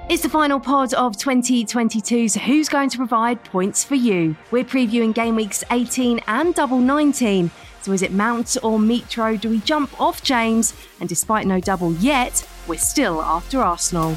It's the final pod of 2022, so who's going to provide points for you? We're previewing game weeks 18 and double 19. So is it Mount or Mitro? Do we jump off James? And despite no double yet, we're still after Arsenal.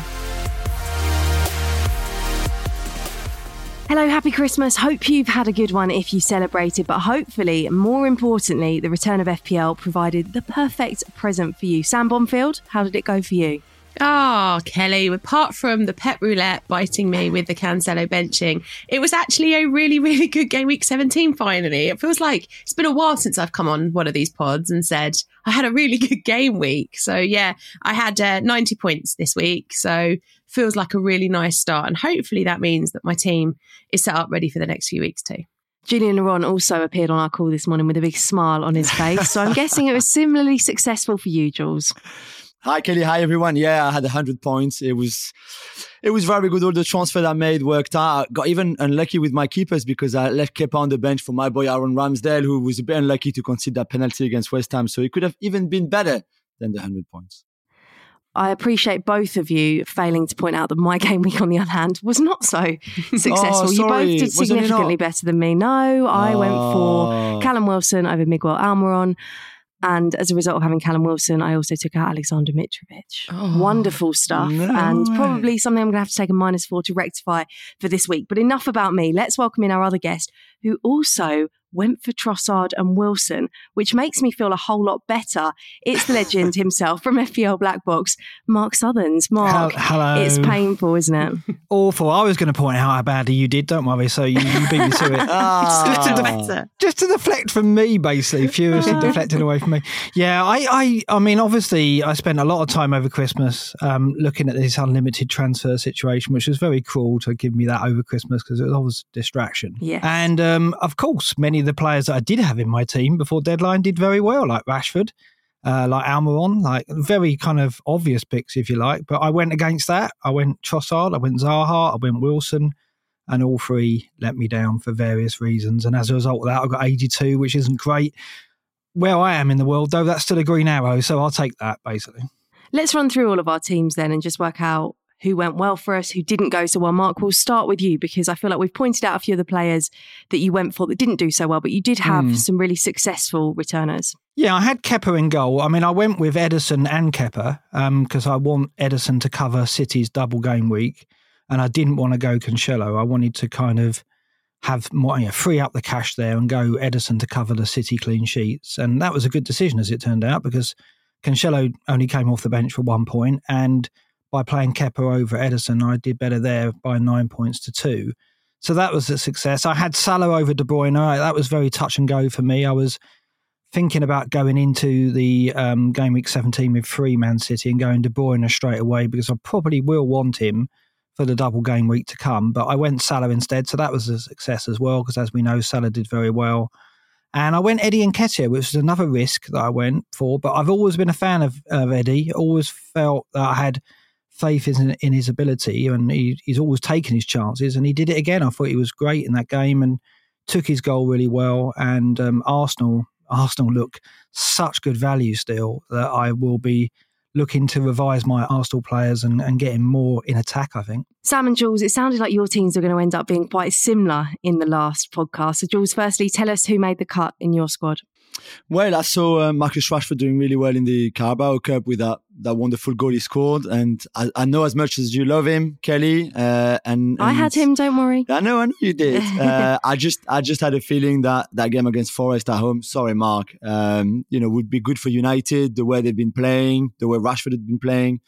Hello, happy Christmas. Hope you've had a good one if you celebrated, but hopefully, more importantly, the return of FPL provided the perfect present for you. Sam Bonfield, how did it go for you? Oh, Kelly, apart from the pep roulette biting me with the Cancelo benching, it was actually a really, really good game week 17 finally. It feels like it's been a while since I've come on one of these pods and said I had a really good game week. So yeah, I had 90 points this week. So feels like a really nice start. And hopefully that means that my team is set up ready for the next few weeks too. Julian Laurent also appeared on our call this morning with a big smile on his face. So I'm guessing it was similarly successful for you, Jules. Hi, Kelly. Hi, everyone. Yeah, I had 100 points. It was very good. All the transfers I made worked out. I got even unlucky with my keepers because I left Kepa on the bench for my boy Aaron Ramsdale, who was a bit unlucky to concede that penalty against West Ham. So it could have even been better than the 100 points. I appreciate both of you failing to point out that my game week, on the other hand, was not so successful. You both did significantly better than me. No, I went for Callum Wilson over Miguel Almiron. And as a result of having Callum Wilson, I also took out Alexander Mitrovic. Wonderful stuff. And probably something I'm going to have to take a -4 to rectify for this week. But enough about me. Let's welcome in our other guest, who also went for Trossard and Wilson, which makes me feel a whole lot better. It's the legend himself from FPL Black Box, Mark Southerns. Mark, hello. It's painful, isn't it? Awful. I was going to point out how badly you did, don't worry, so you beat me to it. Just to deflect from me, basically, furiously deflecting away from me. Yeah, I mean, obviously, I spent a lot of time over Christmas looking at this unlimited transfer situation, which was very cruel to give me that over Christmas because it was always a distraction. Yes. And of course, many of the players that I did have in my team before deadline did very well, like Rashford, like Almiron, like very kind of obvious picks, if you like. But I went against that. I went Trossard, I went Zaha, I went Wilson, and all three let me down for various reasons. And as a result of that, I got 82, which isn't great. Where I am in the world, though, that's still a green arrow, so I'll take that, basically. Let's run through all of our teams then and just work out who went well for us, who didn't go so well. Mark, we'll start with you because I feel like we've pointed out a few of the players that you went for that didn't do so well, but you did have some really successful returners. Yeah, I had Kepa in goal. I mean, I went with Ederson and Kepa because I want Ederson to cover City's double game week, and I didn't want to go Cancelo. I wanted to kind of have more, free up the cash there and go Ederson to cover the City clean sheets. And that was a good decision, as it turned out, because Cancelo only came off the bench for 1 point, and by playing Kepa over Ederson, I did better there by 9 points to 2. So that was a success. I had Salah over De Bruyne. That was very touch and go for me. I was thinking about going into the game week 17 with 3 Man City and going De Bruyne straight away because I probably will want him for the double game week to come. But I went Salah instead. So that was a success as well because, as we know, Salah did very well. And I went Eddie Nketiah, which was another risk that I went for. But I've always been a fan of Eddie. Always felt that I had faith in his ability, and he's always taken his chances, and he did it again. I thought he was great in that game and took his goal really well. And Arsenal look such good value still that I will be looking to revise my Arsenal players and getting more in attack, I think. Sam and Jules, it sounded like your teams are going to end up being quite similar in the last podcast. So Jules, firstly, tell us who made the cut in your squad. Well, I saw Marcus Rashford doing really well in the Carabao Cup with that wonderful goal he scored. And I know as much as you love him, Kelly. And I had him, don't worry. I know you did. I just had a feeling that game against Forest at home, sorry, Mark, would be good for United, the way they've been playing, the way Rashford had been playing.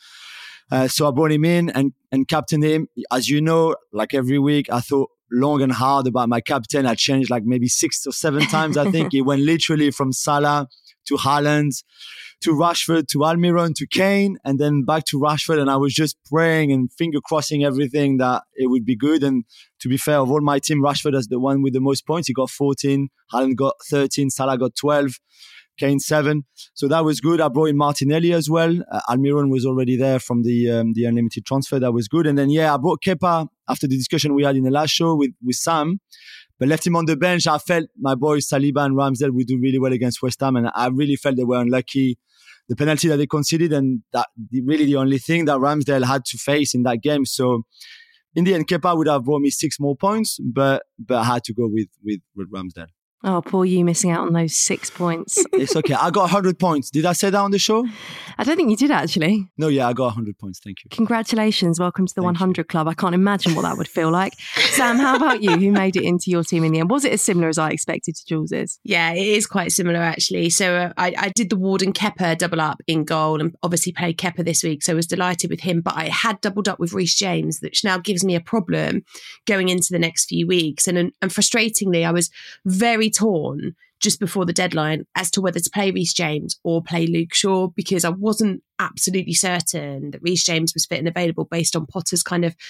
So I brought him in and captained him. As you know, like every week, I thought long and hard about my captain. I changed like maybe 6 or 7 times. I think it went literally from Salah to Haaland to Rashford to Almiron to Kane and then back to Rashford. And I was just praying and finger crossing everything that it would be good. And to be fair, of all my team, Rashford is the one with the most points. He got 14, Haaland got 13, Salah got 12. Kane 7. So that was good. I brought in Martinelli as well. Almiron was already there from the unlimited transfer. That was good. And then, I brought Kepa after the discussion we had in the last show with Sam, but left him on the bench. I felt my boys Saliba and Ramsdale would do really well against West Ham, and I really felt they were unlucky. the penalty that they conceded, and that really the only thing that Ramsdale had to face in that game. So in the end, Kepa would have brought me 6 more points, but I had to go with Ramsdale. Oh, poor you missing out on those 6 points. It's okay. I got 100 points. Did I say that on the show? I don't think you did, actually. No, yeah, I got 100 points. Thank you. Congratulations. Welcome to the 100 Club. I can't imagine what that would feel like. Sam, how about you? Who made it into your team in the end? Was it as similar as I expected to Jules's? Yeah, it is quite similar, actually. So I did the Ward and Kepa double up in goal and obviously played Kepa this week. So I was delighted with him. But I had doubled up with Reece James, which now gives me a problem going into the next few weeks. And frustratingly, I was very torn just before the deadline as to whether to play Reece James or play Luke Shaw, because I wasn't absolutely certain that Reece James was fit and available based on Potter's kind of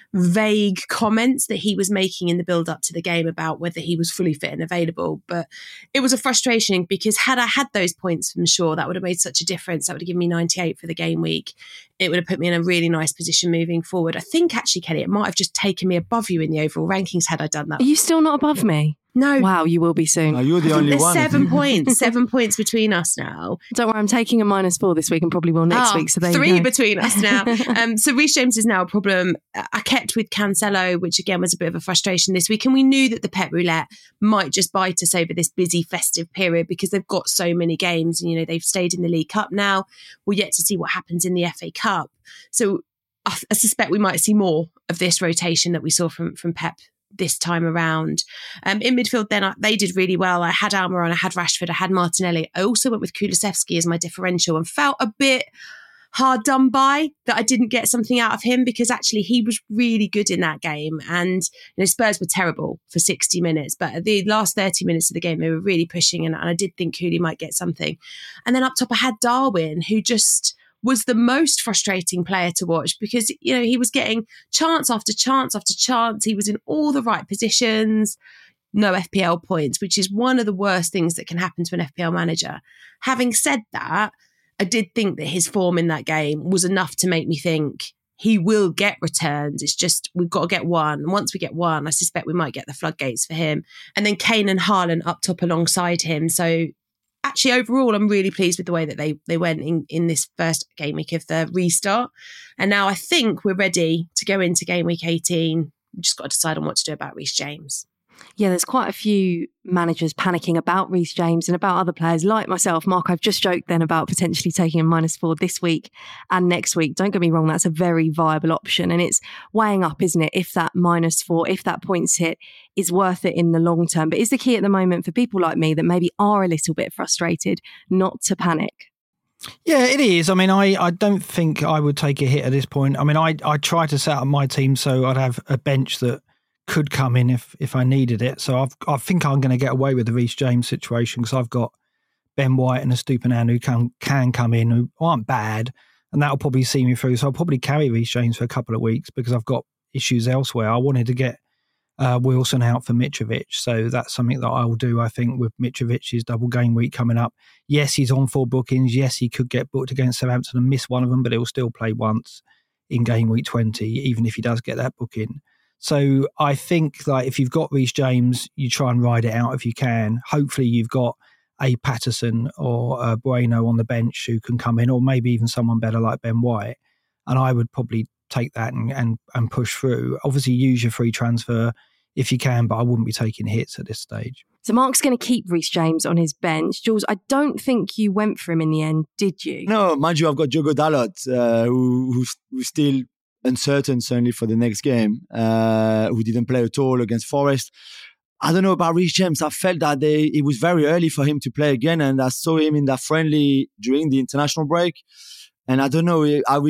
vague comments that he was making in the build up to the game about whether he was fully fit and available. But it was a frustration because had I had those points from Shaw, that would have made such a difference. That would have given me 98 for the game week. It would have put me in a really nice position moving forward. I think actually, Kelly, it might have just taken me above you in the overall rankings had I done that. Are you still not above me? No. Wow, you will be soon. No, you're the only There's one. 7 points. 7 points between us now. Don't worry, I'm taking a -4 this week and probably will next week. So there 3 you go. between us now. So Reece James is now a problem. I kept with Cancelo, which again was a bit of a frustration this week. And we knew that the Pep Roulette might just bite us over this busy festive period because they've got so many games. And, you know, they've stayed in the League Cup now. We're yet to see what happens in the FA Cup. So I suspect we might see more of this rotation that we saw from Pep this time around. In midfield then they did really well. I had Almiron, I had Rashford, I had Martinelli. I also went with Kulusevski as my differential and felt a bit hard done by that I didn't get something out of him because actually he was really good in that game. And you know, Spurs were terrible for 60 minutes, but the last 30 minutes of the game they were really pushing and I did think Kuli might get something. And then up top I had Darwin, who just was the most frustrating player to watch because, you know, he was getting chance after chance after chance. He was in all the right positions, no FPL points, which is one of the worst things that can happen to an FPL manager. Having said that, I did think that his form in that game was enough to make me think he will get returns. It's just, we've got to get one. And once we get one, I suspect we might get the floodgates for him. And then Kane and Haaland up top alongside him. So actually, overall, I'm really pleased with the way that they went in this first game week of the restart. And now I think we're ready to go into game week 18. We've just got to decide on what to do about Reece James. Yeah, there's quite a few managers panicking about Reece James and about other players like myself. Mark, I've just joked then about potentially taking a -4 this week and next week. Don't get me wrong, that's a very viable option. And it's weighing up, isn't it? If that -4, if that points hit is worth it in the long term. But is the key at the moment for people like me that maybe are a little bit frustrated not to panic? Yeah, it is. I mean, I don't think I would take a hit at this point. I mean, I try to set up my team so I'd have a bench that could come in if I needed it. So I think I'm going to get away with the Reece James situation because I've got Ben White and Estupiñán who can come in, who aren't bad, and that'll probably see me through. So I'll probably carry Reece James for a couple of weeks because I've got issues elsewhere. I wanted to get Wilson out for Mitrovic, so that's something that I will do, I think, with Mitrovic's double game week coming up. Yes, he's on 4 bookings. Yes, he could get booked against Southampton and miss one of them, but he'll still play once in game week 20, even if he does get that booking. So I think like if you've got Reece James, you try and ride it out if you can. Hopefully you've got a Patterson or a Bueno on the bench who can come in, or maybe even someone better like Ben White. And I would probably take that and push through. Obviously use your free transfer if you can, but I wouldn't be taking hits at this stage. So Mark's going to keep Reece James on his bench. Jules, I don't think you went for him in the end, did you? No, mind you, I've got Diogo Dalot, who's still uncertain, certainly for the next game, who didn't play at all against Forest. I don't know about Reece James. I felt that it was very early for him to play again, and I saw him in that friendly during the international break. And I don't know,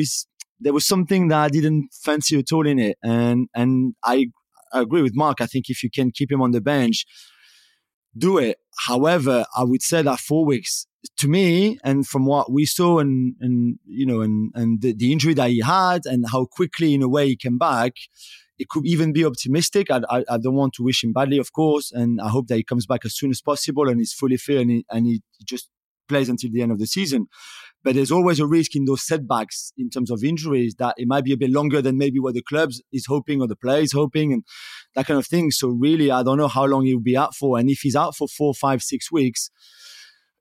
there was something that I didn't fancy at all in it. And I agree with Mark. I think if you can keep him on the bench, do it. However, I would say that 4 weeks, to me, and from what we saw and the injury that he had and how quickly in a way he came back, it could even be optimistic. I don't want to wish him badly, of course, and I hope that he comes back as soon as possible and is fully fit and he just plays until the end of the season. But there's always a risk in those setbacks in terms of injuries that it might be a bit longer than maybe what the club is hoping or the player is hoping and that kind of thing. So really, I don't know how long he'll be out for. And if he's out for 4, 5, 6 weeks,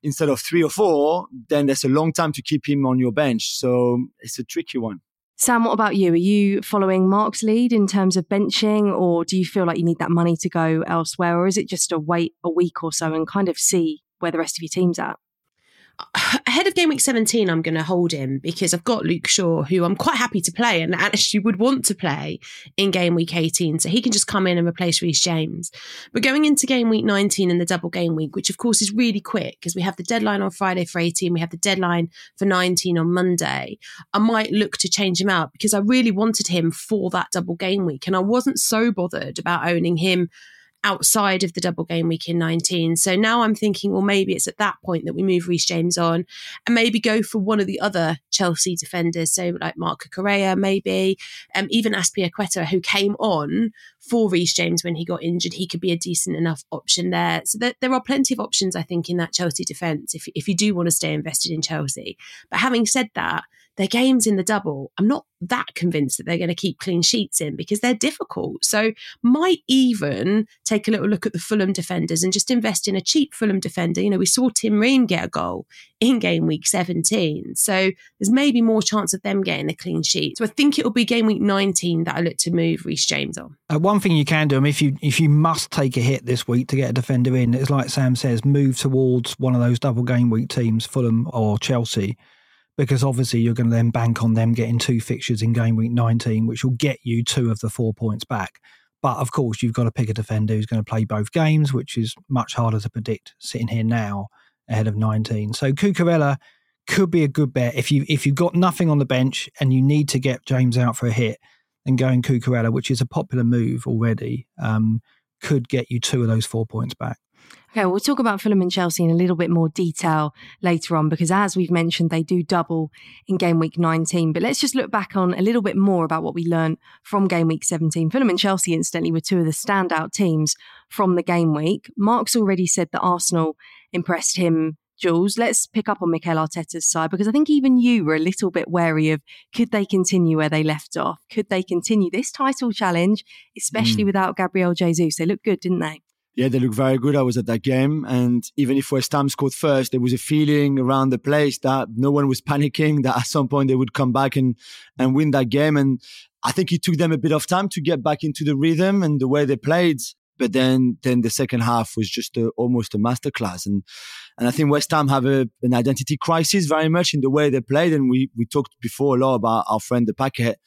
instead of 3 or 4, then there's a long time to keep him on your bench. So it's a tricky one. Sam, what about you? Are you following Mark's lead in terms of benching, or do you feel like you need that money to go elsewhere? Or is it just to wait a week or so and kind of see where the rest of your team's at? Ahead of game week 17, I'm going to hold him because I've got Luke Shaw, who I'm quite happy to play and actually would want to play in game week 18. So he can just come in and replace Reece James. But going into game week 19 and the double game week, which of course is really quick because we have the deadline on Friday for 18, we have the deadline for 19 on Monday, I might look to change him out because I really wanted him for that double game week. And I wasn't so bothered about owning him outside of the double game week in 19. So now I'm thinking, well, maybe it's at that point that we move Reece James on and maybe go for one of the other Chelsea defenders. So like Marco Correa, maybe, even Azpilicueta, who came on for Reece James when he got injured. He could be a decent enough option there. So there are plenty of options, I think, in that Chelsea defence if you do want to stay invested in Chelsea. But having said that, their games in the double, I'm not that convinced that they're going to keep clean sheets in because they're difficult. So might even take a little look at the Fulham defenders and just invest in a cheap Fulham defender. You know, we saw Tim Ream get a goal in game week 17. So there's maybe more chance of them getting a clean sheet. So I think it'll be game week 19 that I look to move Reece James on. One thing you can do, if you must take a hit this week to get a defender in, it's like Sam says, move towards one of those double game week teams, Fulham or Chelsea. Because obviously you're going to then bank on them getting 2 fixtures in game week 19, which will get you 2 of the 4 points back. But of course, you've got to pick a defender who's going to play both games, which is much harder to predict sitting here now ahead of 19. So Cucurella could be a good bet. If you've got nothing on the bench and you need to get James out for a hit, then going Cucurella, which is a popular move already, could get you 2 of those 4 points back. Okay, we'll talk about Fulham and Chelsea in a little bit more detail later on because as we've mentioned, they do double in game week 19. But let's just look back on a little bit more about what we learned from game week 17. Fulham and Chelsea, incidentally, were 2 of the standout teams from the game week. Mark's already said that Arsenal impressed him, Jules. Let's pick up on Mikel Arteta's side because I think even you were a little bit wary of could they continue where they left off? Could they continue this title challenge, especially without Gabriel Jesus? They looked good, didn't they? Yeah, they look very good. I was at that game. And even if West Ham scored first, there was a feeling around the place that no one was panicking, that at some point they would come back and win that game. And I think it took them a bit of time to get back into the rhythm and the way they played. But then the second half was just almost a masterclass. And I think West Ham have an identity crisis very much in the way they played. And we talked before a lot about our friend, the Paquet.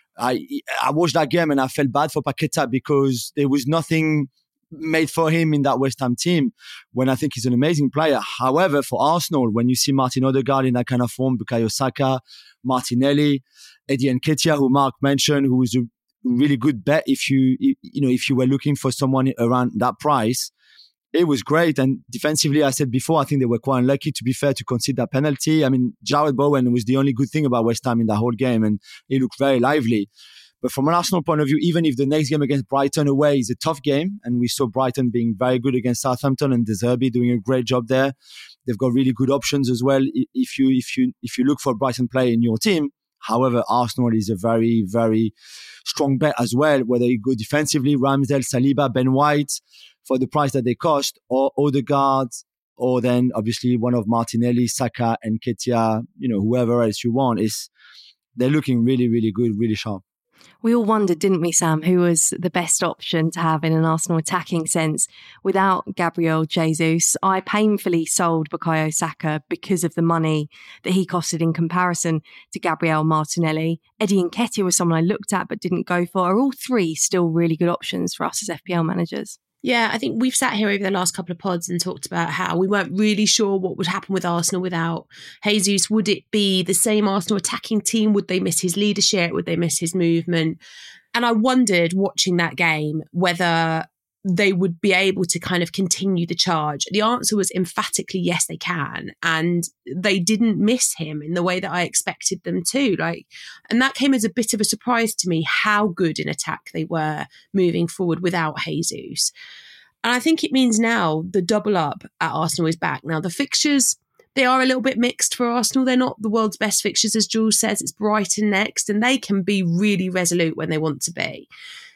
I watched that game and I felt bad for Paqueta because there was nothing made for him in that West Ham team when I think he's an amazing player. However, for Arsenal, when you see Martin Odegaard in that kind of form, Bukayo Saka, Martinelli, Eddie Nketiah, who Mark mentioned, who is a really good bet if you were looking for someone around that price, it was great. And defensively, I said before, I think they were quite unlucky, to be fair, to concede that penalty. I mean, Jarrod Bowen was the only good thing about West Ham in that whole game, and he looked very lively. But from an Arsenal point of view, even if the next game against Brighton away is a tough game, and we saw Brighton being very good against Southampton and De Zerbi doing a great job there, they've got really good options as well if you look for Brighton play in your team. However, Arsenal is a very, very strong bet as well, whether you go defensively, Ramsdale, Saliba, Ben White, for the price that they cost, or Odegaard, or then obviously one of Martinelli, Saka, and Nketiah, whoever else you want. They're looking really, really good, really sharp. We all wondered, didn't we, Sam, who was the best option to have in an Arsenal attacking sense without Gabriel Jesus. I painfully sold Bukayo Saka because of the money that he costed in comparison to Gabriel Martinelli. Eddie Nketiah was someone I looked at but didn't go for. Are all 3 still really good options for us as FPL managers? Yeah, I think we've sat here over the last couple of pods and talked about how we weren't really sure what would happen with Arsenal without Jesus. Would it be the same Arsenal attacking team? Would they miss his leadership? Would they miss his movement? And I wondered, watching that game, whether they would be able to kind of continue the charge. The answer was emphatically yes, they can. And they didn't miss him in the way that I expected them to. And that came as a bit of a surprise to me, how good in attack they were moving forward without Jesus. And I think it means now the double up at Arsenal is back. Now, the fixtures, they are a little bit mixed for Arsenal. They're not the world's best fixtures, as Jules says. It's Brighton next, and they can be really resolute when they want to be.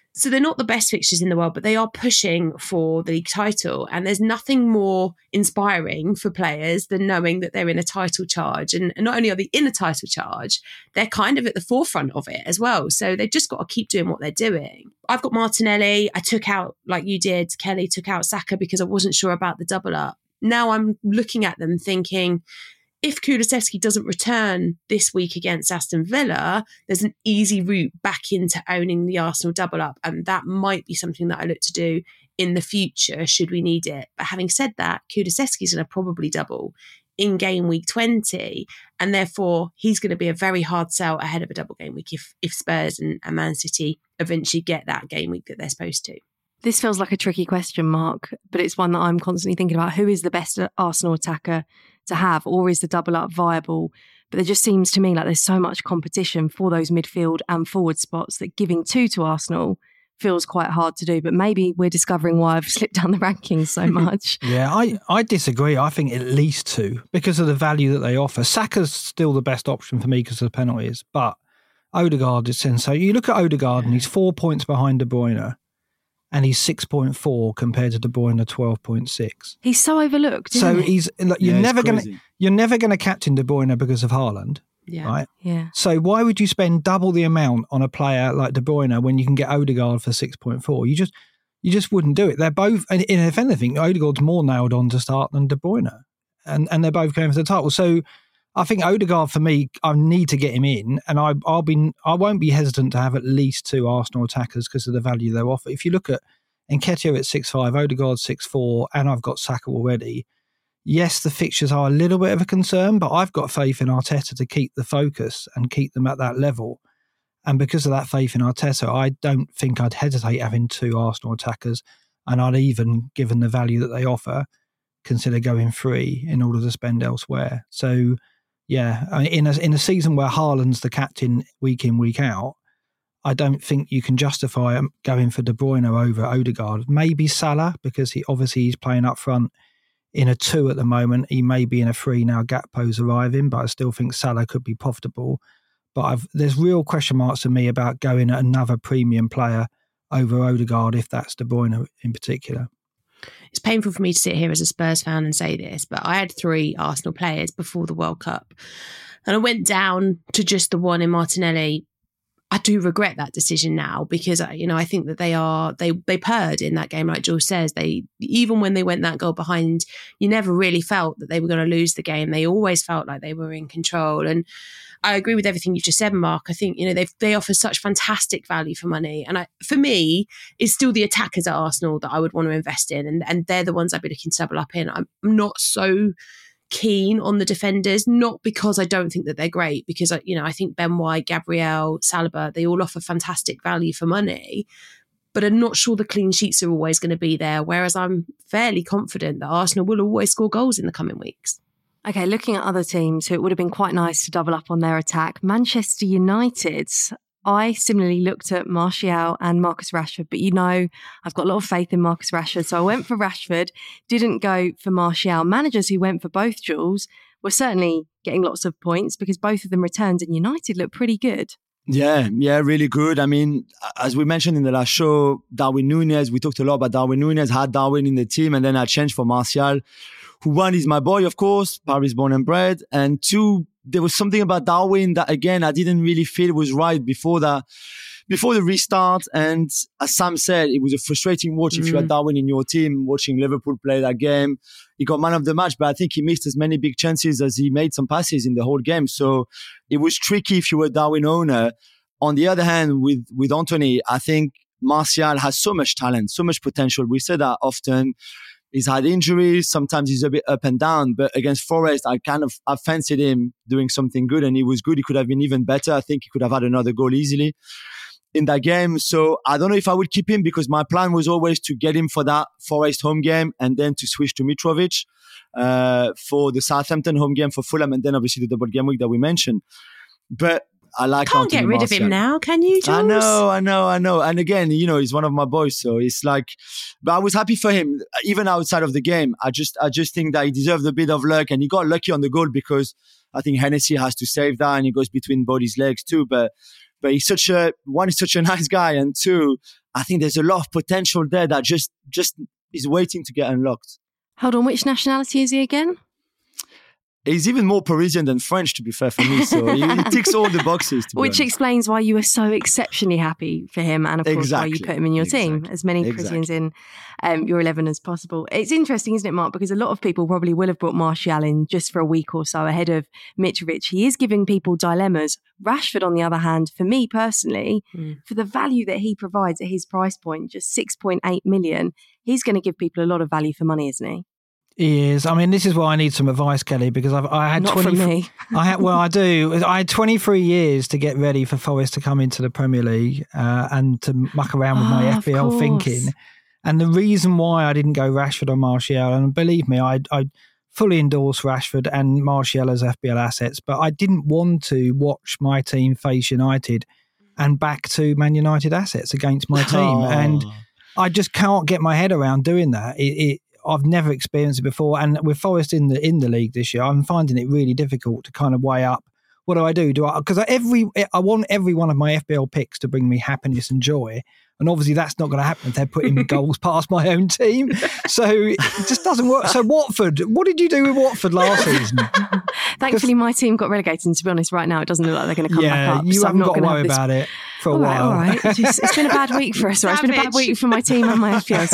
So they're not the best fixtures in the world, but they are pushing for the league title. And there's nothing more inspiring for players than knowing that they're in a title charge. And not only are they in a title charge, they're kind of at the forefront of it as well. So they've just got to keep doing what they're doing. I've got Martinelli. I took out, like you did, Kelly took out Saka because I wasn't sure about the double up. Now I'm looking at them thinking, if Kulusevski doesn't return this week against Aston Villa, there's an easy route back into owning the Arsenal double up. And that might be something that I look to do in the future, should we need it. But having said that, Kulusevski's going to probably double in game week 20. And therefore, he's going to be a very hard sell ahead of a double game week if Spurs and Man City eventually get that game week that they're supposed to. This feels like a tricky question, Mark, but it's one that I'm constantly thinking about. Who is the best Arsenal attacker to have, or is the double up viable? But there just seems to me like there's so much competition for those midfield and forward spots that giving two to Arsenal feels quite hard to do. But maybe we're discovering why I've slipped down the rankings so much. Yeah, I disagree. I think at least two because of the value that they offer. Saka's still the best option for me because of the penalties, but Odegaard is in. So you look at Odegaard and he's 4 points behind De Bruyne. And he's 6.4 compared to De Bruyne 12.6. He's so overlooked. So he's you're never going to captain De Bruyne because of Haaland, right? Yeah. So why would you spend double the amount on a player like De Bruyne when you can get Odegaard for 6.4? You just wouldn't do it. They're both, and if anything, Odegaard's more nailed on to start than De Bruyne, and they're both going for the title. So I think Odegaard, for me, I need to get him in, and I won't be hesitant to have at least two Arsenal attackers because of the value they offer. If you look at Nketiah at 6.5, Odegaard 6.4, and I've got Saka already. Yes, the fixtures are a little bit of a concern, but I've got faith in Arteta to keep the focus and keep them at that level. And because of that faith in Arteta, I don't think I'd hesitate having two Arsenal attackers, and I'd even, given the value that they offer, consider going free in order to spend elsewhere. So, yeah, I mean, in a season where Haaland's the captain week in, week out, I don't think you can justify going for De Bruyne over Odegaard. Maybe Salah, because he's playing up front in a 2 at the moment. He may be in a 3 now. Gakpo's arriving, but I still think Salah could be profitable. But there's real question marks to me about going at another premium player over Odegaard, if that's De Bruyne in particular. It's painful for me to sit here as a Spurs fan and say this, but I had 3 Arsenal players before the World Cup. And I went down to just the one in Martinelli. I do regret that decision now because, I think that they purred in that game, like Jules says. Even when they went that goal behind, you never really felt that they were going to lose the game. They always felt like they were in control. And I agree with everything you've just said, Mark. I think, they offer such fantastic value for money. And for me, it's still the attackers at Arsenal that I would want to invest in. And they're the ones I'd be looking to double up in. I'm not so keen on the defenders, not because I don't think that they're great, because I think Ben White, Gabriel, Saliba, they all offer fantastic value for money, but I'm not sure the clean sheets are always going to be there, whereas I'm fairly confident that Arsenal will always score goals in the coming weeks. Okay, looking at other teams who it would have been quite nice to double up on their attack, Manchester United. I similarly looked at Martial and Marcus Rashford, but I've got a lot of faith in Marcus Rashford. So I went for Rashford, didn't go for Martial. Managers who went for both, Jules, were certainly getting lots of points because both of them returned and United looked pretty good. Yeah, really good. I mean, as we mentioned in the last show, Darwin Núñez, we talked a lot about Darwin Núñez, had Darwin in the team, and then I changed for Martial, who, one, is my boy, of course, Paris born and bred, and 2, there was something about Darwin that, again, I didn't really feel was right before the restart. And as Sam said, it was a frustrating watch if you had Darwin in your team watching Liverpool play that game. He got man of the match, but I think he missed as many big chances as he made some passes in the whole game. So it was tricky if you were a Darwin owner. On the other hand, with Anthony, I think Martial has so much talent, so much potential. We say that often. He's had injuries. Sometimes he's a bit up and down. But against Forest, I fancied him doing something good, and he was good. He could have been even better. I think he could have had another goal easily in that game. So I don't know if I would keep him because my plan was always to get him for that Forest home game and then to switch to Mitrovic for the Southampton home game for Fulham, and then obviously the double game week that we mentioned. But I like Can't Anthony get rid Martial. of him now, can you, Jules? I know. And again, he's one of my boys, so it's like. But I was happy for him, even outside of the game. I just think that he deserved a bit of luck, and he got lucky on the goal because I think Hennessy has to save that, and he goes between body's legs too. But he's such a nice guy, and 2, I think there's a lot of potential there that just is waiting to get unlocked. Hold on, which nationality is he again? He's even more Parisian than French, to be fair, for me. So he ticks all the boxes. Which explains why you were so exceptionally happy for him, and of course why you put him in your team, as many Parisians in your 11 as possible. It's interesting, isn't it, Mark? Because a lot of people probably will have brought Martial in just for a week or so ahead of Mitrovic. He is giving people dilemmas. Rashford, on the other hand, for me personally, for the value that he provides at his price point, just 6.8 million, he's going to give people a lot of value for money, isn't he? He is. I mean, this is why I need some advice, Kelly, because I had Not from me. I do. I had 23 years to get ready for Forest to come into the Premier League and to muck around with my FPL thinking. And the reason why I didn't go Rashford or Martial, and believe me, I fully endorse Rashford and Martial as FPL assets, but I didn't want to watch my team face United and back to Man United assets against my team. And I just can't get my head around doing that. I've never experienced it before, and with Forest in the league this year, I'm finding it really difficult to kind of weigh up. What do I do? Because I want every one of my FPL picks to bring me happiness and joy, and obviously that's not going to happen if they're putting goals past my own team. So it just doesn't work. So Watford, what did you do with Watford last season? Thankfully, my team got relegated, and to be honest, right now it doesn't look like they're going to come back up. You haven't got to worry about it for a while. All right. It's been a bad week for us. It's been a bad week for my team and my FPL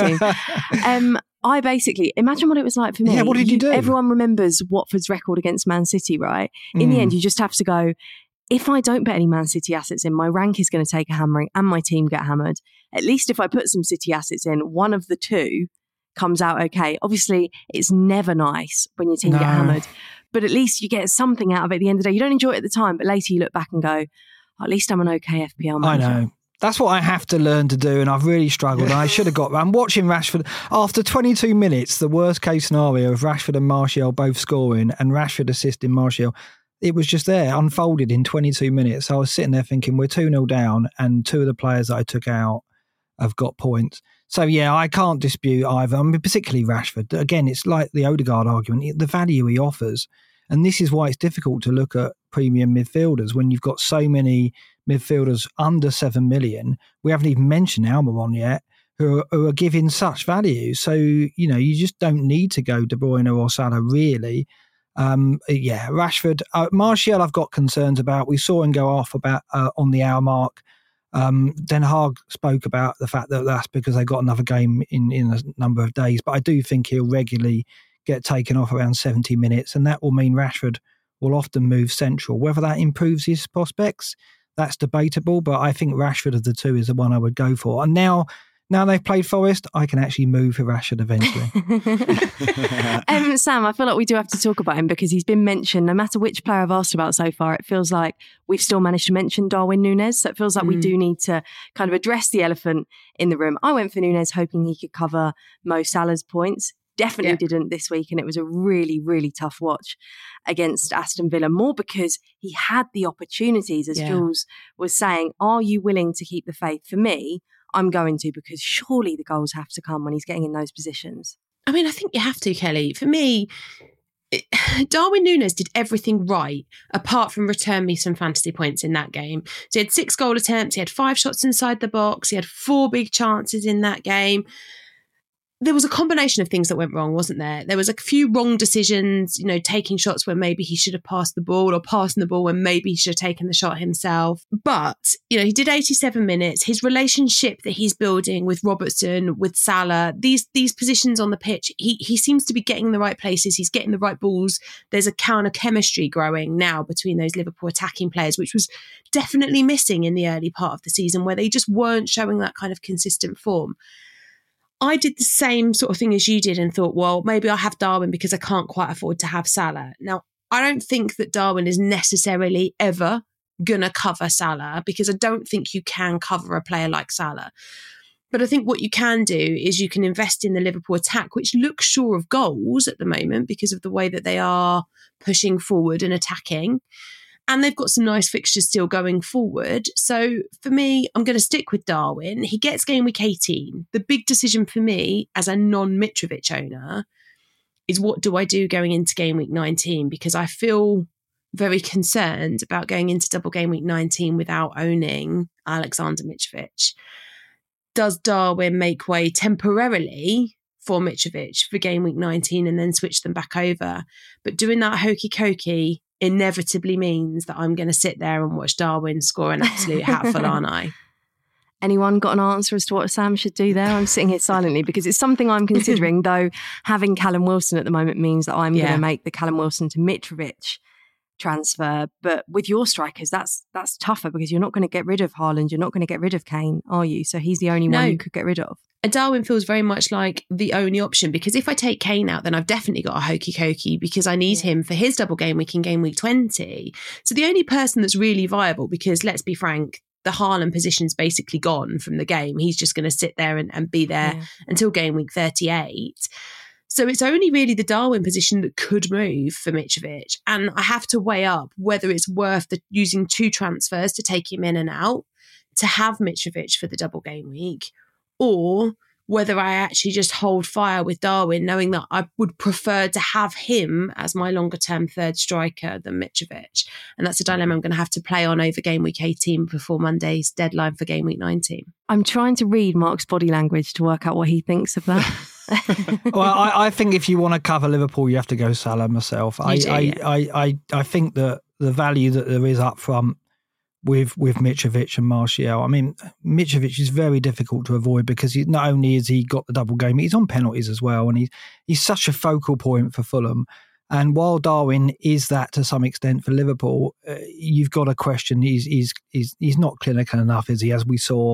team. I basically, imagine what it was like for me. Yeah, what did you do? Everyone remembers Watford's record against Man City, right? In the end, you just have to go, if I don't bet any Man City assets in, my rank is going to take a hammering and my team get hammered. At least if I put some City assets in, one of the two comes out okay. Obviously, it's never nice when your team get hammered, but at least you get something out of it at the end of the day. You don't enjoy it at the time, but later you look back and go, at least I'm an okay FPL manager. I know. That's what I have to learn to do, and I've really struggled. And I should have got. I'm watching Rashford after 22 minutes. The worst case scenario of Rashford and Martial both scoring, and Rashford assisting Martial. It was just there, unfolded in 22 minutes. So I was sitting there thinking, we're 2-0 down, and two of the players that I took out have got points. So yeah, I can't dispute either. I mean, particularly Rashford. Again, it's like the Odegaard argument, the value he offers. And this is why it's difficult to look at premium midfielders when you've got so many midfielders under 7 million. We haven't even mentioned Almiron yet, who are giving such value. So, you know, you just don't need to go De Bruyne or Salah, really. Rashford. Martial, I've got concerns about. We saw him go off about on the hour mark. Den Haag spoke about the fact that that's because they got another game in a number of days. But I do think he'll regularly get taken off around 70 minutes, and that will mean Rashford will often move central. Whether that improves his prospects, that's debatable, but I think Rashford of the two is the one I would go for. And now they've played Forest, I can actually move for Rashford eventually. Sam, I feel like we do have to talk about him because he's been mentioned. No matter which player I've asked about so far, it feels like we've still managed to mention Darwin Núñez. So it feels like we do need to kind of address the elephant in the room. I went for Núñez hoping he could cover Mo Salah's points. Definitely didn't this week, and it was a really, really tough watch against Aston Villa, more because he had the opportunities, as Jules was saying. Are you willing to keep the faith? For me, I'm going to, because surely the goals have to come when he's getting in those positions. I mean, I think you have to, Kelly. For me, Darwin Núñez did everything right, apart from return me some fantasy points in that game. So he had 6 goal attempts, he had 5 shots inside the box, he had 4 big chances in that game. There was a combination of things that went wrong, wasn't there? There was a few wrong decisions, you know, taking shots where maybe he should have passed the ball, or passing the ball when maybe he should have taken the shot himself. But, you know, he did 87 minutes. His relationship that he's building with Robertson, with Salah, these positions on the pitch, he seems to be getting in the right places. He's getting the right balls. There's a kind of chemistry growing now between those Liverpool attacking players, which was definitely missing in the early part of the season, where they just weren't showing that kind of consistent form. I did the same sort of thing as you did and thought, well, maybe I'll have Darwin because I can't quite afford to have Salah. Now, I don't think that Darwin is necessarily ever going to cover Salah, because I don't think you can cover a player like Salah. But I think what you can do is you can invest in the Liverpool attack, which looks sure of goals at the moment because of the way that they are pushing forward and attacking. And they've got some nice fixtures still going forward. So for me, I'm going to stick with Darwin. He gets game week 18. The big decision for me as a non-Mitrovic owner is, what do I do going into game week 19? Because I feel very concerned about going into double game week 19 without owning Alexander Mitrovic. does Darwin make way temporarily for Mitrovic for game week 19 and then switch them back over? But doing that hokey cokey inevitably means that I'm going to sit there and watch Darwin score an absolute hatful, aren't I? Anyone got an answer as to what Sam should do there? I'm sitting here silently because it's something I'm considering, though having Callum Wilson at the moment means that I'm going to make the Callum Wilson to Mitrovic transfer. But with your strikers, that's tougher because you're not going to get rid of Haaland, you're not going to get rid of Kane, are you? So he's the only one you could get rid of. And Darwin feels very much like the only option, because if I take Kane out, then I've definitely got a hokey cokey because I need him for his double game week in game week 20. So the only person that's really viable, because let's be frank, the Haaland position's basically gone from the game. He's just going to sit there and be there until game week 38. So it's only really the Darwin position that could move for Mitrovic. And I have to weigh up whether it's worth using 2 transfers to take him in and out to have Mitrovic for the double game week, or whether I actually just hold fire with Darwin, knowing that I would prefer to have him as my longer term third striker than Mitrovic. And that's a dilemma I'm going to have to play on over game week 18 before Monday's deadline for game week 19. I'm trying to read Mark's body language to work out what he thinks of that. Well, I think if you want to cover Liverpool, you have to go Salah myself. I think that the value that there is up front with Mitrovic and Martial. I mean, Mitrovic is very difficult to avoid because not only has he got the double game, he's on penalties as well, and he's such a focal point for Fulham. And while Darwin is that to some extent for Liverpool, you've got to question he's not clinical enough, is he? As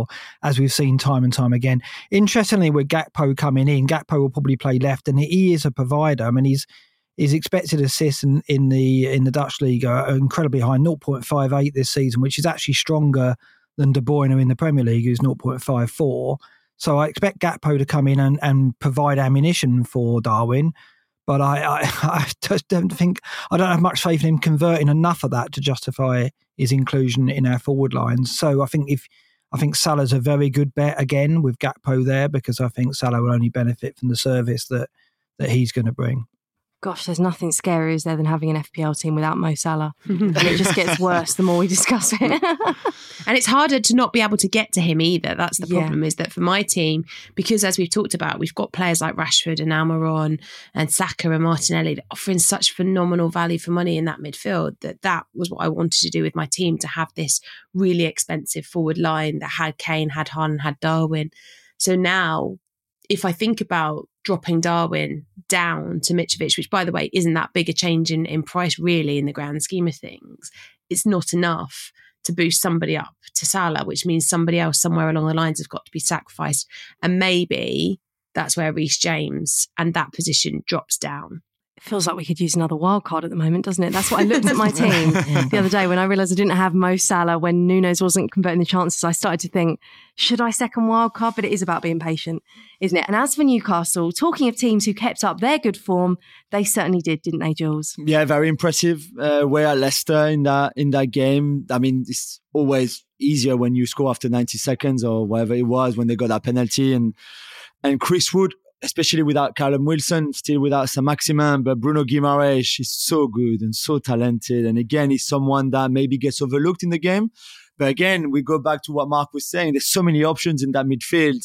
we've seen time and time again. Interestingly, with Gakpo coming in, Gakpo will probably play left, and he is a provider. I mean, his expected assists in the Dutch league are incredibly high, 0.58 this season, which is actually stronger than De Bruyne in the Premier League, who's 0.54. So I expect Gakpo to come in and provide ammunition for Darwin. But I just don't have much faith in him converting enough of that to justify his inclusion in our forward lines. So I think Salah's a very good bet again with Gakpo there, because I think Salah will only benefit from the service that he's going to bring. Gosh, there's nothing scarier, is there, than having an FPL team without Mo Salah. And it just gets worse the more we discuss it. And it's harder to not be able to get to him either. That's the problem, is that for my team, because as we've talked about, we've got players like Rashford and Almiron and Saka and Martinelli that offering such phenomenal value for money in that midfield, that was what I wanted to do with my team, to have this really expensive forward line that had Kane, had Haaland, had Darwin. So now, if I think about dropping Darwin down to Mitrovic, which, by the way, isn't that big a change in price really in the grand scheme of things, it's not enough to boost somebody up to Salah, which means somebody else somewhere along the lines has got to be sacrificed. And maybe that's where Reece James and that position drops down. It feels like we could use another wild card at the moment, doesn't it? That's what I looked at my team the other day when I realised I didn't have Mo Salah when Nunes wasn't converting the chances. I started to think, should I second wild card? But it is about being patient, isn't it? And as for Newcastle, talking of teams who kept up their good form, they certainly did, didn't they, Jules? Yeah, very impressive. Way at Leicester in that game. I mean, it's always easier when you score after 90 seconds or whatever it was when they got that penalty. And Chris Wood, especially without Callum Wilson, still without Saint-Maximin, but Bruno Guimaraes is so good and so talented. And again, he's someone that maybe gets overlooked in the game. But again, we go back to what Mark was saying. There's so many options in that midfield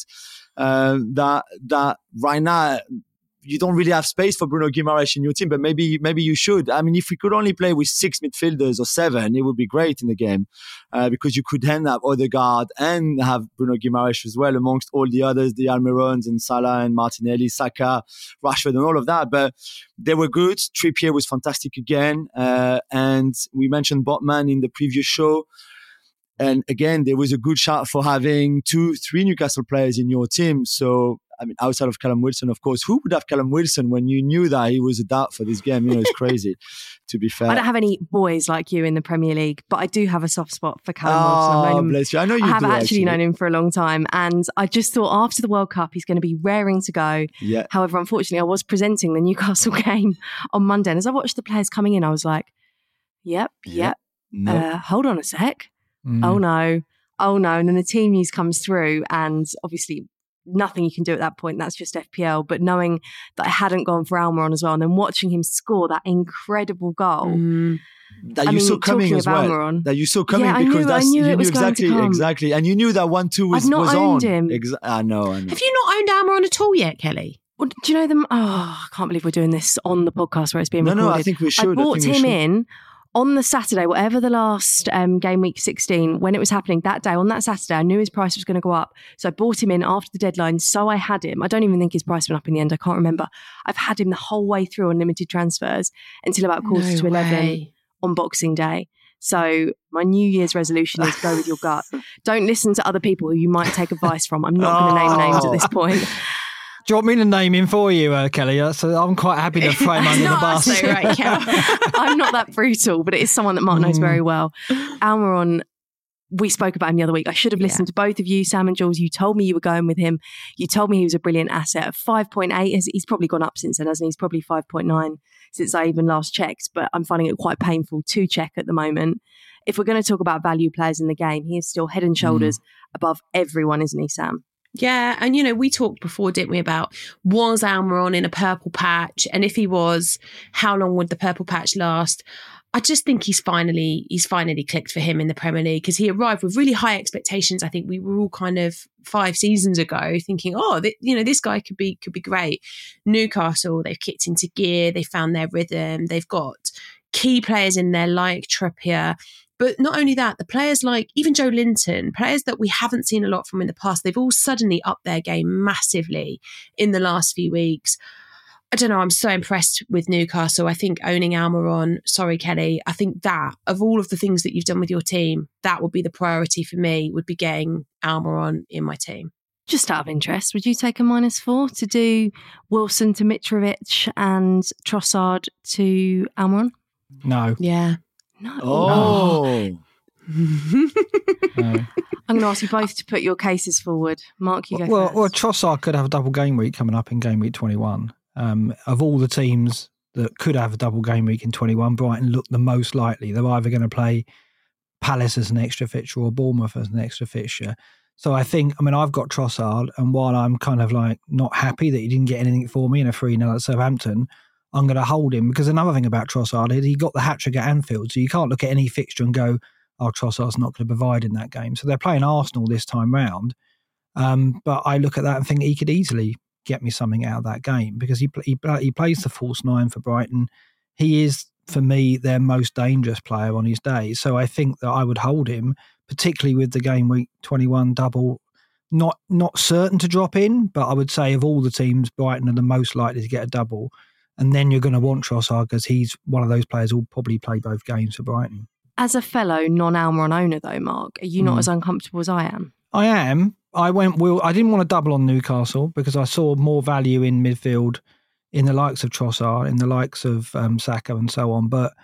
that right now you don't really have space for Bruno Guimaraes in your team, but maybe you should. I mean, if we could only play with 6 midfielders or 7, it would be great in the game because you could then have Odegaard and have Bruno Guimaraes as well amongst all the others, the Almirons and Salah and Martinelli, Saka, Rashford and all of that. But they were good. Trippier was fantastic again. And we mentioned Botman in the previous show. And again, there was a good shot for having 2-3 Newcastle players in your team. So, I mean, outside of Callum Wilson, of course, who would have Callum Wilson when you knew that he was a doubt for this game? You know, it's crazy, to be fair. I don't have any boys like you in the Premier League, but I do have a soft spot for Callum Wilson. Oh, bless you. I know you do. I have actually known him for a long time. And I just thought after the World Cup, he's going to be raring to go. Yeah. However, unfortunately, I was presenting the Newcastle game on Monday. And as I watched the players coming in, I was like, yep. No. Hold on a sec. Oh no. And then the team news comes through and obviously nothing you can do at that point. That's just FPL. But knowing that I hadn't gone for Almiron as well and then watching him score that incredible goal, that you saw coming as well. Almiron, that you saw coming because I knew it was exactly, and you knew that 1-2 was I've not owned on. him. I know. Have you not owned Almiron at all yet, Kelly? Well, do you know them? Oh, I can't believe we're doing this on the podcast where it's being recorded. No, I think we should. I bought him in on the Saturday, whatever the last game week 16, when it was happening that day, on that Saturday, I knew his price was going to go up. So I bought him in after the deadline. So I had him. I don't even think his price went up in the end. I can't remember. I've had him the whole way through on limited transfers until about quarter to 11 on Boxing Day. So my New Year's resolution is go with your gut. Don't listen to other people who you might take advice from. I'm not going to name names at this point. Do you want me to name him for you, Kelly? So I'm quite happy to throw him under the bus. Though, right, Kel? I'm not that brutal, but it is someone that Mark knows very well. Almiron, we spoke about him the other week. I should have listened to both of you, Sam and Jules. You told me you were going with him. You told me he was a brilliant asset. 5.8, he's probably gone up since then, hasn't he? He's probably 5.9 since I even last checked, but I'm finding it quite painful to check at the moment. If we're going to talk about value players in the game, he is still head and shoulders above everyone, isn't he, Sam? Yeah, and we talked before, didn't we, about was Almiron in a purple patch, and if he was, how long would the purple patch last? I just think he's finally clicked for him in the Premier League, because he arrived with really high expectations. I think we were all kind of 5 seasons ago thinking, this guy could be great. Newcastle, they've kicked into gear, they found their rhythm, they've got key players in there like Trippier. But not only that, the players like even Joe Linton, players that we haven't seen a lot from in the past, they've all suddenly upped their game massively in the last few weeks. I don't know, I'm so impressed with Newcastle. I think owning Almiron, sorry, Kelly, I think that of all of the things that you've done with your team, that would be the priority for me, would be getting Almiron in my team. Just out of interest, would you take a -4 to do Wilson to Mitrovic and Trossard to Almiron? No. Yeah. No. Oh. No. I'm going to ask you both to put your cases forward. Mark, you go first. Well, Trossard could have a double game week coming up in game week 21. Of all the teams that could have a double game week in 21, Brighton look the most likely. They're either going to play Palace as an extra fixture or Bournemouth as an extra fixture. So I've got Trossard, and while I'm kind of like not happy that he didn't get anything for me in a 3-0 at Southampton, I'm going to hold him, because another thing about Trossard is he got the hat-trick at Anfield, so you can't look at any fixture and go, Trossard's not going to provide in that game. So they're playing Arsenal this time round, but I look at that and think he could easily get me something out of that game, because he plays the false 9 for Brighton. He is, for me, their most dangerous player on his day. So I think that I would hold him, particularly with the game week 21 double. Not certain to drop in, but I would say of all the teams, Brighton are the most likely to get a double. And then you're going to want Trossard, because he's one of those players who will probably play both games for Brighton. As a fellow non-Almiron owner, though, Mark, are you not as uncomfortable as I am? I am. I didn't want to double on Newcastle, because I saw more value in midfield in the likes of Trossard, in the likes of Saka and so on. But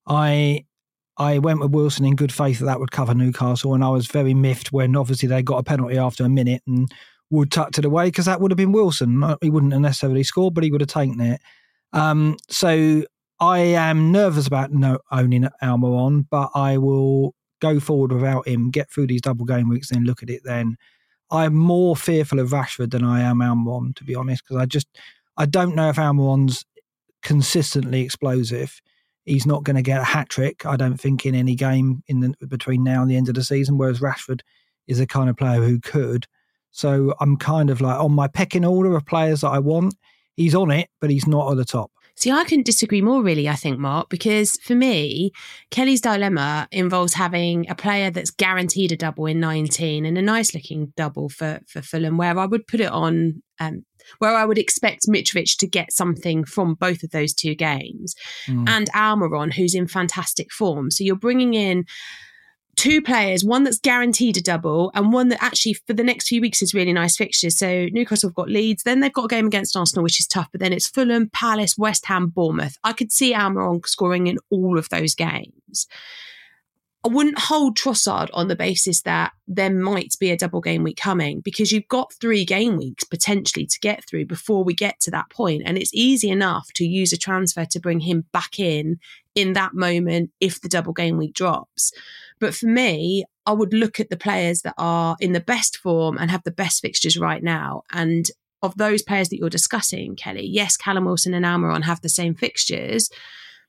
I went with Wilson in good faith that would cover Newcastle, and I was very miffed when obviously they got a penalty after a minute and Wood tucked it away, because that would have been Wilson. He wouldn't have necessarily scored, but he would have taken it. So I am nervous about owning Almiron, but I will go forward without him, get through these double game weeks, then look at it then. I'm more fearful of Rashford than I am Almiron, to be honest, because I don't know if Almiron's consistently explosive. He's not going to get a hat-trick, I don't think, in any game between now and the end of the season, whereas Rashford is the kind of player who could. So I'm kind of like on my pecking order of players that I want. He's on it, but he's not at the top. See, I couldn't disagree more, really, I think, Mark, because for me, Kelly's dilemma involves having a player that's guaranteed a double in 19 and a nice-looking double for Fulham, where I would put it on, where I would expect Mitrovic to get something from both of those two games, and Almiron, who's in fantastic form. So you're bringing in two players, one that's guaranteed a double and one that actually for the next few weeks is really nice fixtures. So Newcastle have got Leeds, then they've got a game against Arsenal, which is tough, but then it's Fulham, Palace, West Ham, Bournemouth. I could see Almiron scoring in all of those games. I wouldn't hold Trossard on the basis that there might be a double game week coming, because you've got 3 game weeks potentially to get through before we get to that point. And it's easy enough to use a transfer to bring him back in that moment if the double game week drops. But for me, I would look at the players that are in the best form and have the best fixtures right now. And of those players that you're discussing, Kelly, yes, Callum Wilson and Almiron have the same fixtures,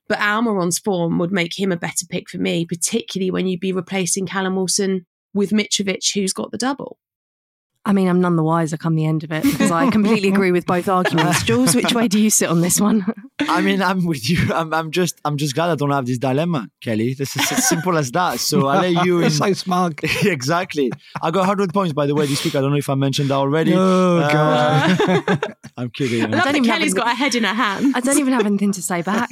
But Almiron's form would make him a better pick for me, particularly when you'd be replacing Callum Wilson with Mitrovic, who's got the double. I mean, I'm none the wiser come the end of it, because I completely agree with both arguments. Jules, which way do you sit on this one? I mean, I'm with you. I'm just glad I don't have this dilemma, Kelly. This is as simple as that. So I'll let you in. So smug. Exactly. I got 100 points, by the way, this week. I don't know if I mentioned that already. Oh, God. I'm kidding. I love that Kelly's got her head in her hand. I don't even have anything to say back.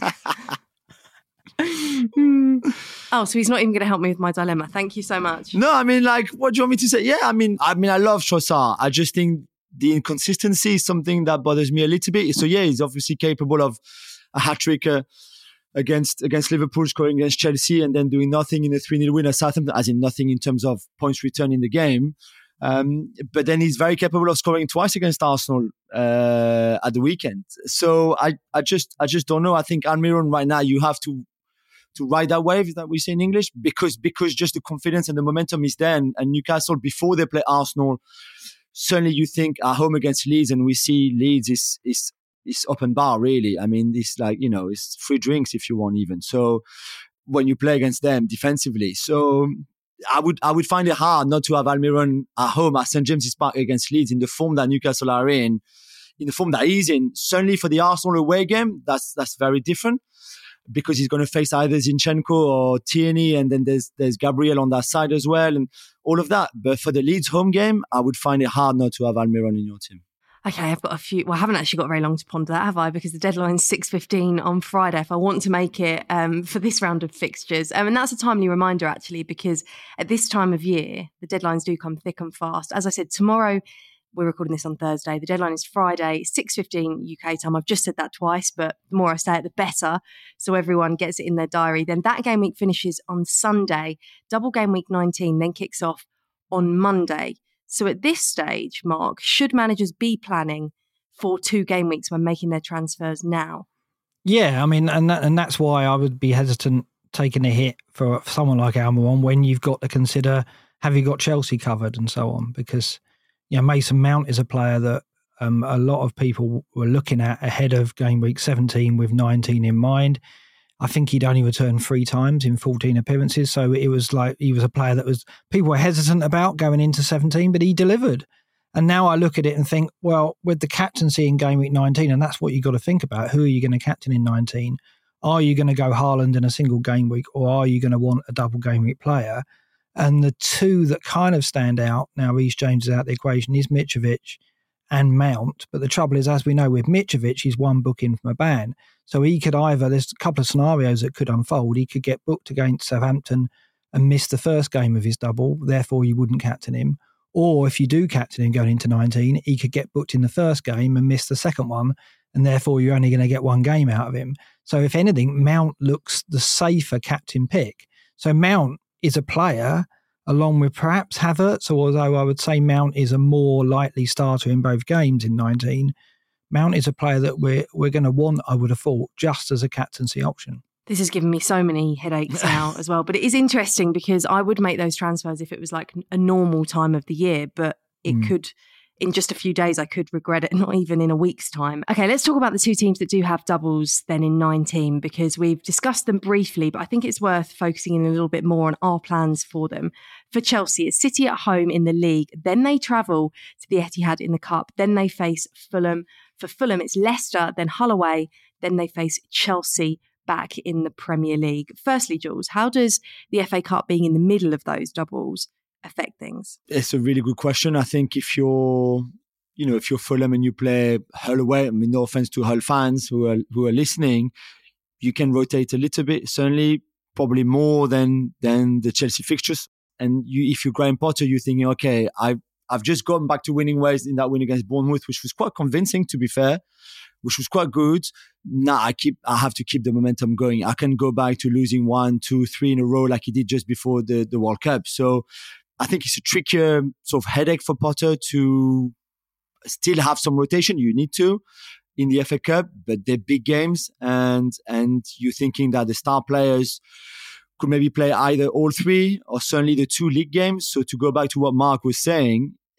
Oh, so he's not even going to help me with my dilemma. Thank you so much. No, I mean, like, what do you want me to say? Yeah, I mean, I love Trossard. I just think the inconsistency is something that bothers me a little bit. So yeah, he's obviously capable of a hat-trick against Liverpool, scoring against Chelsea, and then doing nothing in a 3-0 win at Southampton, as in nothing in terms of points return in the game. But then he's very capable of scoring twice against Arsenal at the weekend. So I just don't know. I think Almiron right now, you have to ride that wave that we say in English, because just the confidence and the momentum is there. And Newcastle, before they play Arsenal, certainly you think at home against Leeds, and we see Leeds is open bar, really. I mean, it's like, it's free drinks if you want even. So when you play against them defensively. So I would find it hard not to have Almiron at home at St. James's Park against Leeds in the form that Newcastle are in the form that he's in. Certainly for the Arsenal away game, that's very different, because he's going to face either Zinchenko or Tierney, and then there's Gabriel on that side as well, and all of that. But for the Leeds home game, I would find it hard not to have Almiron in your team. Okay, I've got a few. Well, I haven't actually got very long to ponder that, have I? Because the deadline's 6:15 on Friday if I want to make it for this round of fixtures. And that's a timely reminder, actually, because at this time of year, the deadlines do come thick and fast. As I said, tomorrow, we're recording this on Thursday. The deadline is Friday, 6:15 UK time. I've just said that twice, but the more I say it, the better. So everyone gets it in their diary. Then that game week finishes on Sunday. Double game week 19 then kicks off on Monday. So at this stage, Mark, should managers be planning for 2 game weeks when making their transfers now? Yeah, I mean, and that's why I would be hesitant taking a hit for someone like Almiron when you've got to consider, have you got Chelsea covered and so on? Because Mason Mount is a player that a lot of people were looking at ahead of game week 17 with 19 in mind. I think he'd only returned 3 times in 14 appearances. So it was like he was a player that people were hesitant about going into 17, but he delivered. And now I look at it and think, well, with the captaincy in game week 19, and that's what you've got to think about. Who are you going to captain in 19? Are you going to go Haaland in a single game week, or are you going to want a double game week player? And the 2 that kind of stand out, now Reece James is out the equation, is Mitrovic and Mount. But the trouble is, as we know, with Mitrovic, he's 1 booking from a ban. So he could there's a couple of scenarios that could unfold. He could get booked against Southampton and miss the first game of his double, therefore you wouldn't captain him. Or if you do captain him going into 19, he could get booked in the first game and miss the second one, and therefore you're only going to get 1 game out of him. So if anything, Mount looks the safer captain pick. So Mount is a player, along with perhaps Havertz, although I would say Mount is a more likely starter in both games in 19. Mount is a player that we're going to want, I would have thought, just as a captaincy option. This has given me so many headaches now as well. But it is interesting because I would make those transfers if it was like a normal time of the year, but it could, in just a few days, I could regret it, not even in a week's time. Okay, let's talk about the 2 teams that do have doubles then in 19, because we've discussed them briefly, but I think it's worth focusing in a little bit more on our plans for them. For Chelsea, it's City at home in the league. Then they travel to the Etihad in the Cup. Then they face Fulham. For Fulham, it's Leicester, then Hull away. Then they face Chelsea back in the Premier League. Firstly, Jules, how does the FA Cup being in the middle of those doubles affect things? It's a really good question. I think if you're Fulham and you play Hull away, I mean, no offense to Hull fans who are listening, you can rotate a little bit, certainly, probably more than the Chelsea fixtures. And if you're Graham Potter, you're thinking, okay, I've just gotten back to winning ways in that win against Bournemouth, which was quite convincing, to be fair, which was quite good. Now I have to keep the momentum going. I can go back to losing 1, 2, 3 in a row like he did just before the World Cup. So I think it's a trickier sort of headache for Potter to still have some rotation. You need to in the FA Cup, but they're big games, and you're thinking that the star players could maybe play either all 3 or certainly the 2 league games. So to go back to what Mark was saying,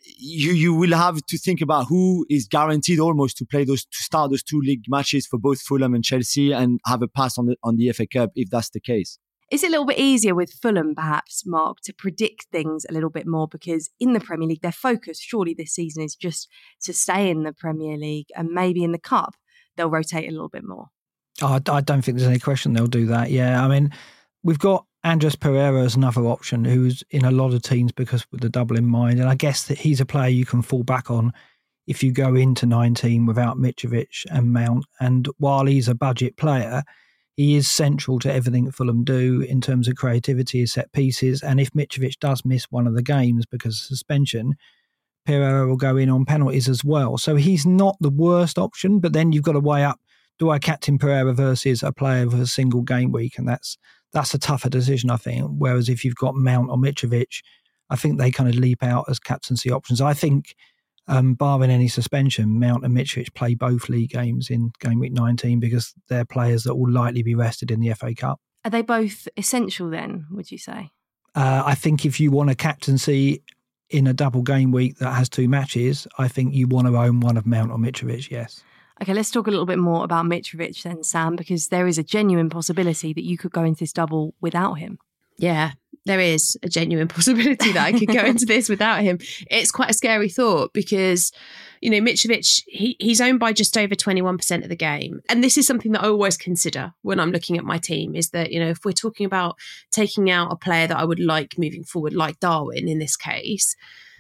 you will have to think about who is guaranteed almost to start those 2 league matches for both Fulham and Chelsea and have a pass on the FA Cup if that's the case. Is it a little bit easier with Fulham, perhaps, Mark, to predict things a little bit more? Because in the Premier League, their focus surely this season is just to stay in the Premier League, and maybe in the Cup, they'll rotate a little bit more. I don't think there's any question they'll do that. Yeah, I mean, we've got Andres Pereira as another option who's in a lot of teams because with the double in mind. And I guess that he's a player you can fall back on if you go into 19 without Mitrovic and Mount. And while he's a budget player, he is central to everything that Fulham do in terms of creativity, set pieces. And if Mitrovic does miss one of the games because of suspension, Pereira will go in on penalties as well. So he's not the worst option, but then you've got to weigh up, do I captain Pereira versus a player with a single game week? And that's a tougher decision, I think. Whereas if you've got Mount or Mitrovic, I think they kind of leap out as captaincy options. I think, barring any suspension, Mount and Mitrovic play both league games in game week 19 because they're players that will likely be rested in the FA Cup. Are they both essential then, would you say? I think if you want a captaincy in a double game week that has 2 matches, I think you want to own one of Mount or Mitrovic, yes. Okay, let's talk a little bit more about Mitrovic then, Sam, because there is a genuine possibility that you could go into this double without him. Yeah, there is a genuine possibility that I could go into this without him. It's quite a scary thought because, Mitrovic, he's owned by just over 21% of the game. And this is something that I always consider when I'm looking at my team is that, if we're talking about taking out a player that I would like moving forward, like Darwin in this case,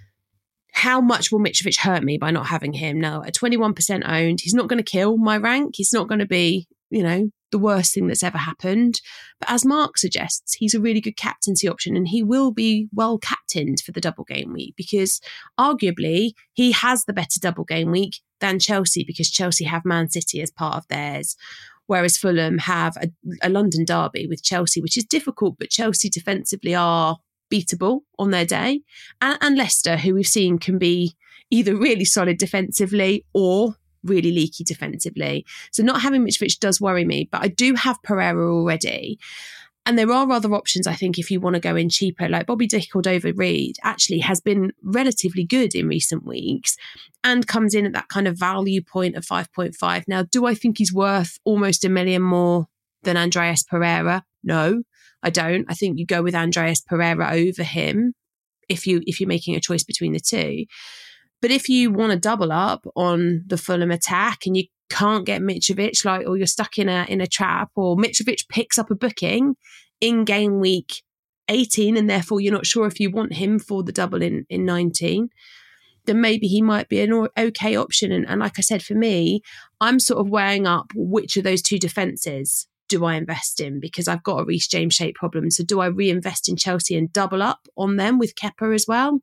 how much will Mitrovic hurt me by not having him? Now, at 21% owned, he's not going to kill my rank. He's not going to be, the worst thing that's ever happened. But as Mark suggests, he's a really good captaincy option and he will be well captained for the double game week because arguably he has the better double game week than Chelsea because Chelsea have Man City as part of theirs. Whereas Fulham have a London derby with Chelsea, which is difficult, but Chelsea defensively are beatable on their day. And Leicester, who we've seen can be either really solid defensively or really leaky defensively. So not having Mitrovic does worry me, but I do have Pereira already. And there are other options, I think, if you want to go in cheaper, like Bobby De Cordova-Reid actually has been relatively good in recent weeks and comes in at that kind of value point of 5.5. Now, do I think he's worth almost $1 million more than Andreas Pereira? No, I don't. I think you go with Andreas Pereira over him if you're making a choice between the two. But if you want to double up on the Fulham attack and you can't get Mitrovic, or you're stuck in a trap, or Mitrovic picks up a booking in game week 18 and therefore you're not sure if you want him for the double in 19, then maybe he might be an okay option. And like I said, for me, I'm sort of weighing up which of those 2 defences do I invest in, because I've got a Reece James shape problem. So do I reinvest in Chelsea and double up on them with Kepa as well?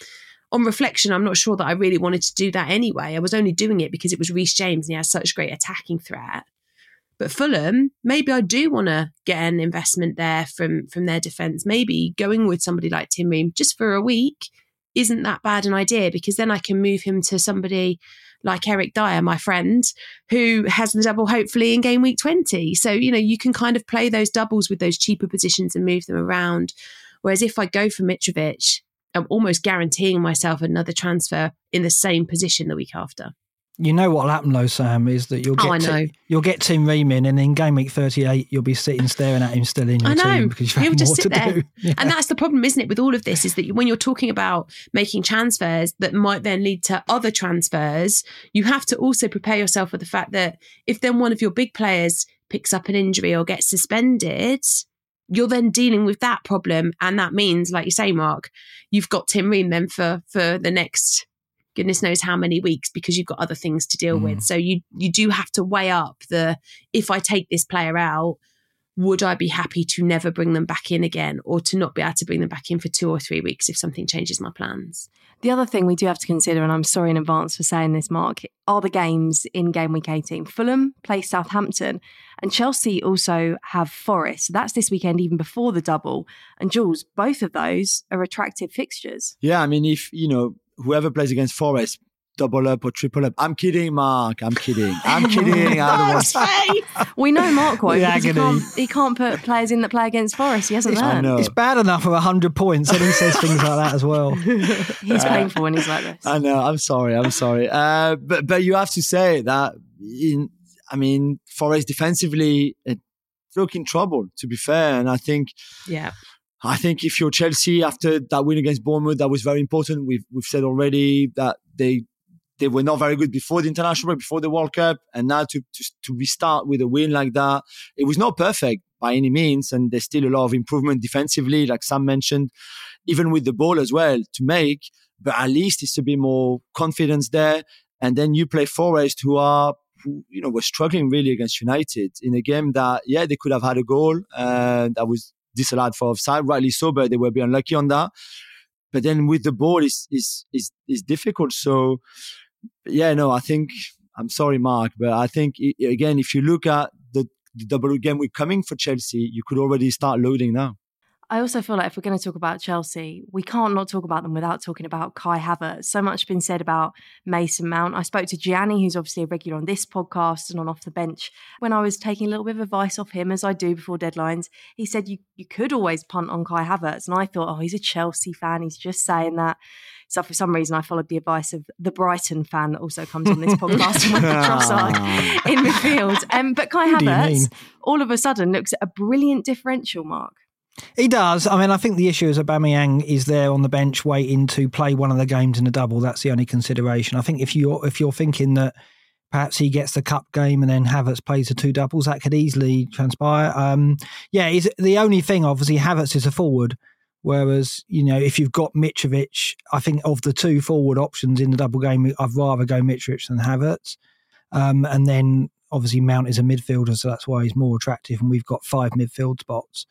On reflection, I'm not sure that I really wanted to do that anyway. I was only doing it because it was Reece James and he has such great attacking threat. But Fulham, maybe I do want to get an investment there from their defence. Maybe going with somebody like Tim Ream just for a week isn't that bad an idea, because then I can move him to somebody like Eric Dyer, my friend, who has the double hopefully in game week 20. So, you can kind of play those doubles with those cheaper positions and move them around. Whereas if I go for Mitrovic, I'm almost guaranteeing myself another transfer in the same position the week after. You know what'll happen though, Sam, is that you'll get Tim Ream in, and in game week 38 you'll be sitting staring at him still in your team because you've had more to do. Yeah. And that's the problem, isn't it, with all of this, is that when you're talking about making transfers that might then lead to other transfers, you have to also prepare yourself for the fact that if then one of your big players picks up an injury or gets suspended, you're then dealing with that problem. And that means, like you say, Mark, you've got Tim Ream then for the next goodness knows how many weeks because you've got other things to deal with. So you do have to weigh up if I take this player out, would I be happy to never bring them back in again, or to not be able to bring them back in for 2 or 3 weeks if something changes my plans? The other thing we do have to consider, and I'm sorry in advance for saying this, Mark, are the games in game week 18. Fulham play Southampton and Chelsea also have Forest. So that's this weekend, even before the double. And Jules, both of those are attractive fixtures. Yeah, I mean, if, whoever plays against Forest double up or triple up. I'm kidding, Mark. I'm kidding. I don't want We know Mark won't. He can't put players in that play against Forest. He hasn't learned. It's bad enough for 100 points, and he says things like that as well. He's painful when he's like this. I know. I'm sorry. But you have to say that. Forest defensively look in trouble. To be fair, and I think if you're Chelsea after that win against Bournemouth, that was very important. We've said already that they were not very good before the international break, before the World Cup, and now to restart with a win like that, it was not perfect by any means, and there's still a lot of improvement defensively, like Sam mentioned, even with the ball as well to make. But at least it's a bit more confidence there, and then you play Forest, who were struggling really against United in a game that they could have had a goal that was disallowed for offside, rightly so, but they were a bit unlucky on that. But then with the ball, is difficult. So. I think, I'm sorry, Mark, but I think, again, if you look at the double game week coming for Chelsea, you could already start loading now. I also feel like if we're going to talk about Chelsea, we can't not talk about them without talking about Kai Havertz. So much been said about Mason Mount. I spoke to Gianni, who's obviously a regular on this podcast and on Off the Bench. When I was taking a little bit of advice off him, as I do before deadlines, he said you could always punt on Kai Havertz. And I thought, he's a Chelsea fan. He's just saying that. So for some reason, I followed the advice of the Brighton fan that also comes on this podcast and went for Trossard in midfield. But Kai Havertz, all of a sudden, looks at a brilliant differential, Mark. He does. I think the issue is Aubameyang is there on the bench waiting to play one of the games in a double. That's the only consideration. I think if you're thinking that perhaps he gets the cup game and then Havertz plays the two doubles, that could easily transpire. Is the only thing, obviously, Havertz is a forward. Whereas, if you've got Mitrovic, I think of the two forward options in the double game, I'd rather go Mitrovic than Havertz. And then, obviously, Mount is a midfielder, so that's why he's more attractive. And we've got 5 midfield spots.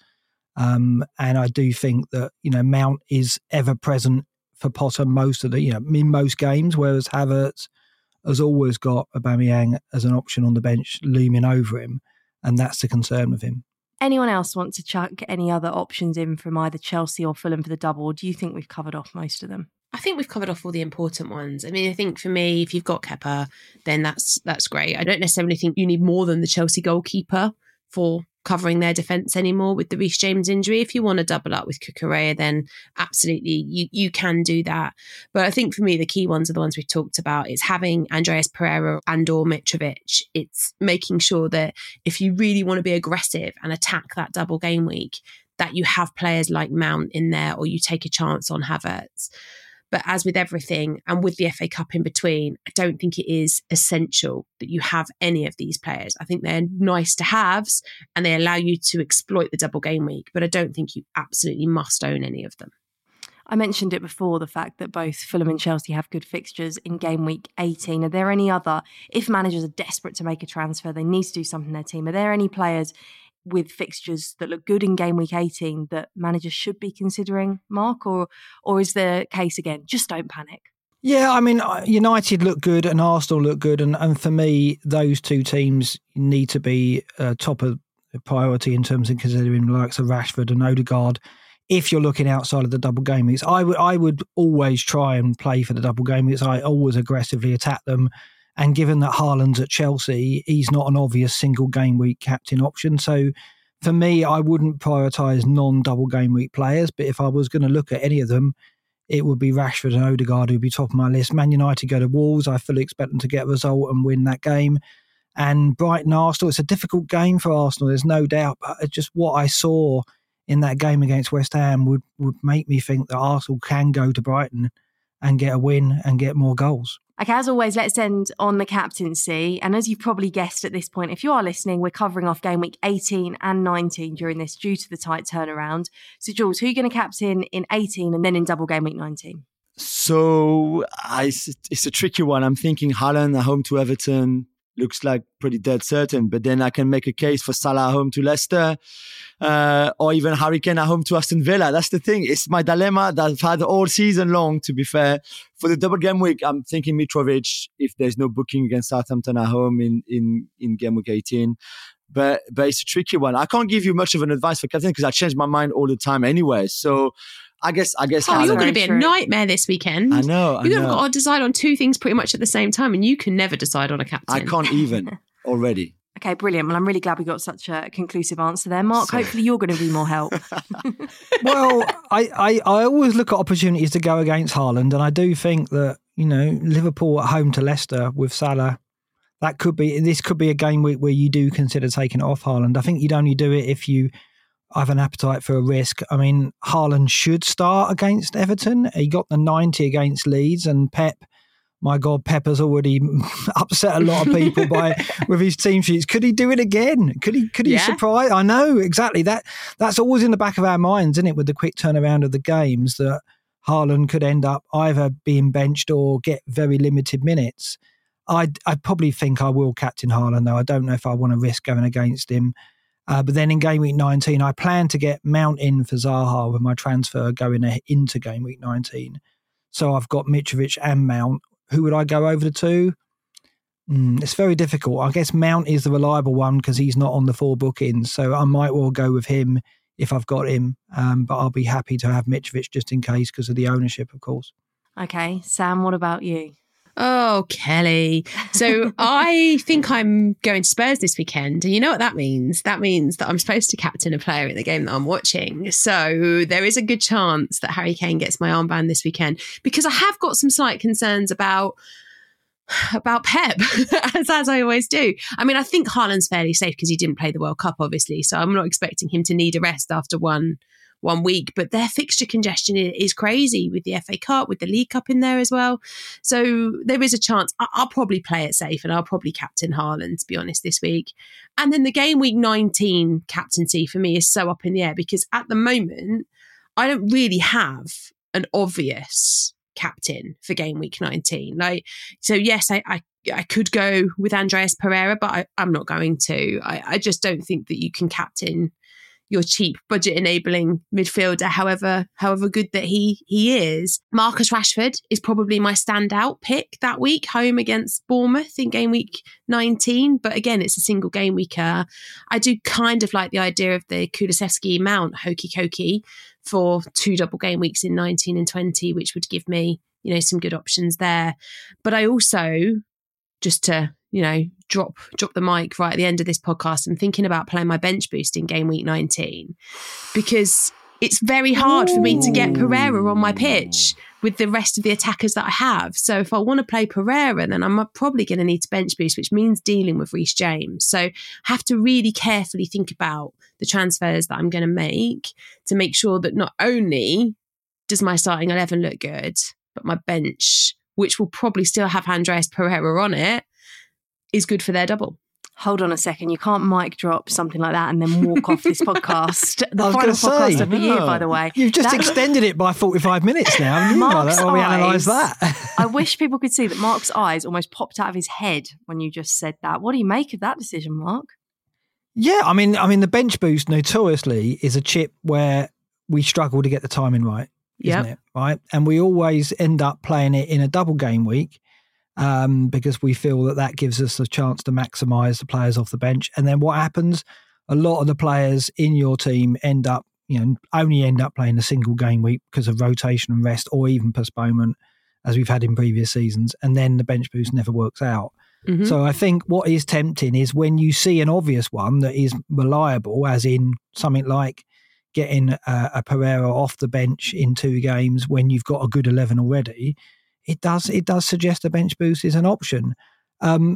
And I do think that, Mount is ever present for Potter most of the, in most games, whereas Havertz has always got Aubameyang as an option on the bench looming over him. And that's the concern with him. Anyone else want to chuck any other options in from either Chelsea or Fulham for the double? Or do you think we've covered off most of them? I think we've covered off all the important ones. I think for me, if you've got Kepa, then that's great. I don't necessarily think you need more than the Chelsea goalkeeper for covering their defence anymore with the Reece James injury. If you want to double up with Cucurella, then absolutely you can do that. But I think for me, the key ones are the ones we've talked about. It's having Andreas Pereira and or Mitrovic. It's making sure that if you really want to be aggressive and attack that double game week, that you have players like Mount in there or you take a chance on Havertz. But as with everything, and with the FA Cup in between, I don't think it is essential that you have any of these players. I think they're nice to haves and they allow you to exploit the double game week, but I don't think you absolutely must own any of them. I mentioned it before, the fact that both Fulham and Chelsea have good fixtures in game week 18. Are there any other, if managers are desperate to make a transfer, they need to do something in their team, are there any players with fixtures that look good in game week 18 that managers should be considering, Mark? Or is the case again, just don't panic? Yeah, United look good and Arsenal look good. And for me, those two teams need to be top of priority in terms of considering the likes of Rashford and Odegaard. If you're looking outside of the double game weeks, I would always try and play for the double game weeks. I always aggressively attack them. And given that Haaland's at Chelsea, he's not an obvious single game week captain option. So for me, I wouldn't prioritise non-double game week players. But if I was going to look at any of them, it would be Rashford and Odegaard who'd be top of my list. Man United go to Wolves. I fully expect them to get a result and win that game. And Brighton Arsenal, it's a difficult game for Arsenal, there's no doubt. But just what I saw in that game against West Ham would make me think that Arsenal can go to Brighton and get a win and get more goals. Okay, as always, let's end on the captaincy. And as you've probably guessed at this point, if you are listening, we're covering off game week 18 and 19 during this due to the tight turnaround. So, Jules, who are you going to captain in 18 and then in double game week 19? So, it's a tricky one. I'm thinking Haaland at home to Everton looks like pretty dead certain, but then I can make a case for Salah at home to Leicester, or even Harry Kane at home to Aston Villa. That's the thing. It's my dilemma that I've had all season long, to be fair. For the double game week, I'm thinking Mitrovic if there's no booking against Southampton at home in game week 18. But it's a tricky one. I can't give you much of an advice for captain because I change my mind all the time anyway. So I guess. Oh, you're going to be a nightmare this weekend. I know. You've got to decide on two things pretty much at the same time, and you can never decide on a captain. I can't even already. Okay, brilliant. Well, I'm really glad we got such a conclusive answer there. Mark, hopefully you're going to be more help. Well, I always look at opportunities to go against Haaland, and I do think that, Liverpool at home to Leicester with Salah, this could be a game week where you do consider taking it off Haaland. I think you'd only do it if you have an appetite for a risk. I mean, Haaland should start against Everton. He got the 90 against Leeds, and Pep has already upset a lot of people with his team sheets. Could he do it again? Could he surprise? I know, exactly. That's always in the back of our minds, isn't it, with the quick turnaround of the games, that Haaland could end up either being benched or get very limited minutes. I probably think I will captain Haaland, though. I don't know if I want to risk going against him. But then in game week 19, I plan to get Mount in for Zaha with my transfer going into game week 19. So I've got Mitrovic and Mount. Who would I go over to? It's very difficult. I guess Mount is the reliable one because he's not on the 4 bookings. So I might well go with him if I've got him. But I'll be happy to have Mitrovic just in case because of the ownership, of course. Okay. Sam, what about you? Oh, Kelly. So I think I'm going to Spurs this weekend. And you know what that means? That means that I'm supposed to captain a player in the game that I'm watching. So there is a good chance that Harry Kane gets my armband this weekend, because I have got some slight concerns about Pep, as I always do. I mean, I think Haaland's fairly safe because he didn't play the World Cup, obviously. So I'm not expecting him to need a rest after one week, but their fixture congestion is crazy with the FA Cup, with the League Cup in there as well. So there is a chance. I'll probably play it safe and I'll probably captain Haaland, to be honest, this week. And then the game week 19 captaincy for me is so up in the air because at the moment, I don't really have an obvious captain for game week 19. So yes, I could go with Andreas Pereira, but I'm not going to. I just don't think that you can captain your cheap budget enabling midfielder, however good that he is. Marcus Rashford is probably my standout pick that week, home against Bournemouth in game week 19. But again, it's a single game weeker. I do kind of like the idea of the Kulusevski Mount hokey cokey for 2 double game weeks in 19 and 20, which would give me, some good options there. But I also, just to drop the mic right at the end of this podcast, I'm thinking about playing my bench boost in game week 19 because it's very hard for me to get Pereira on my pitch with the rest of the attackers that I have. So if I want to play Pereira, then I'm probably going to need to bench boost, which means dealing with Reece James. So I have to really carefully think about the transfers that I'm going to make sure that not only does my starting 11 look good, but my bench, which will probably still have Andreas Pereira on it, is good for their double. Hold on a second. You can't mic drop something like that and then walk off this podcast. The final podcast of the year, by the way. You've just extended it by 45 minutes now, haven't you? Mark's we analyse that. I wish people could see that Mark's eyes almost popped out of his head when you just said that. What do you make of that decision, Mark? Yeah, I mean, the bench boost notoriously is a chip where we struggle to get the timing right, isn't it? Right? And we always end up playing it in a double game week. Because we feel that gives us a chance to maximise the players off the bench. And then what happens? A lot of the players in your team only end up playing a single game week because of rotation and rest or even postponement, as we've had in previous seasons. And then the bench boost never works out. Mm-hmm. So I think what is tempting is when you see an obvious one that is reliable, as in something like getting a Pereira off the bench in 2 games when you've got a good 11 already. It does suggest a bench boost is an option. I'm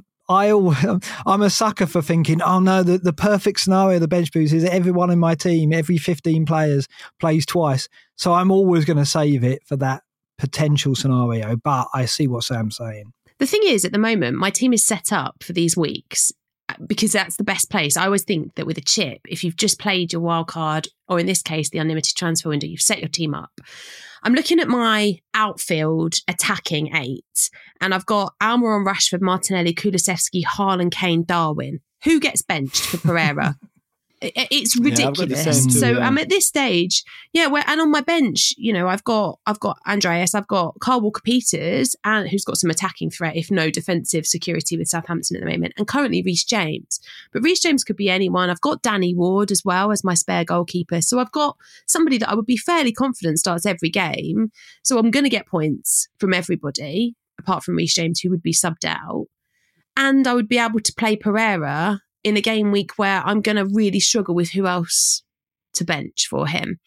a sucker for thinking, oh no, the perfect scenario of the bench boost is that everyone in my team, every 15 players plays twice. So I'm always going to save it for that potential scenario. But I see what Sam's saying. The thing is, at the moment, my team is set up for these weeks because that's the best place. I always think that with a chip, if you've just played your wild card, or in this case, the unlimited transfer window, you've set your team up. I'm looking at my outfield attacking 8, and I've got Almiron, Rashford, Martinelli, Kulusevski, Haaland, Kane, Darwin. Who gets benched for Pereira? It's ridiculous. I'm at this stage, and on my bench, I've got Andreas, I've got Carl Walker-Peters, and who's got some attacking threat, if no defensive security with Southampton at the moment, and currently Reece James. But Reece James could be anyone. I've got Danny Ward as well as my spare goalkeeper. So I've got somebody that I would be fairly confident starts every game. So I'm going to get points from everybody, apart from Reece James, who would be subbed out. And I would be able to play Pereira in a game week where I'm going to really struggle with who else to bench for him.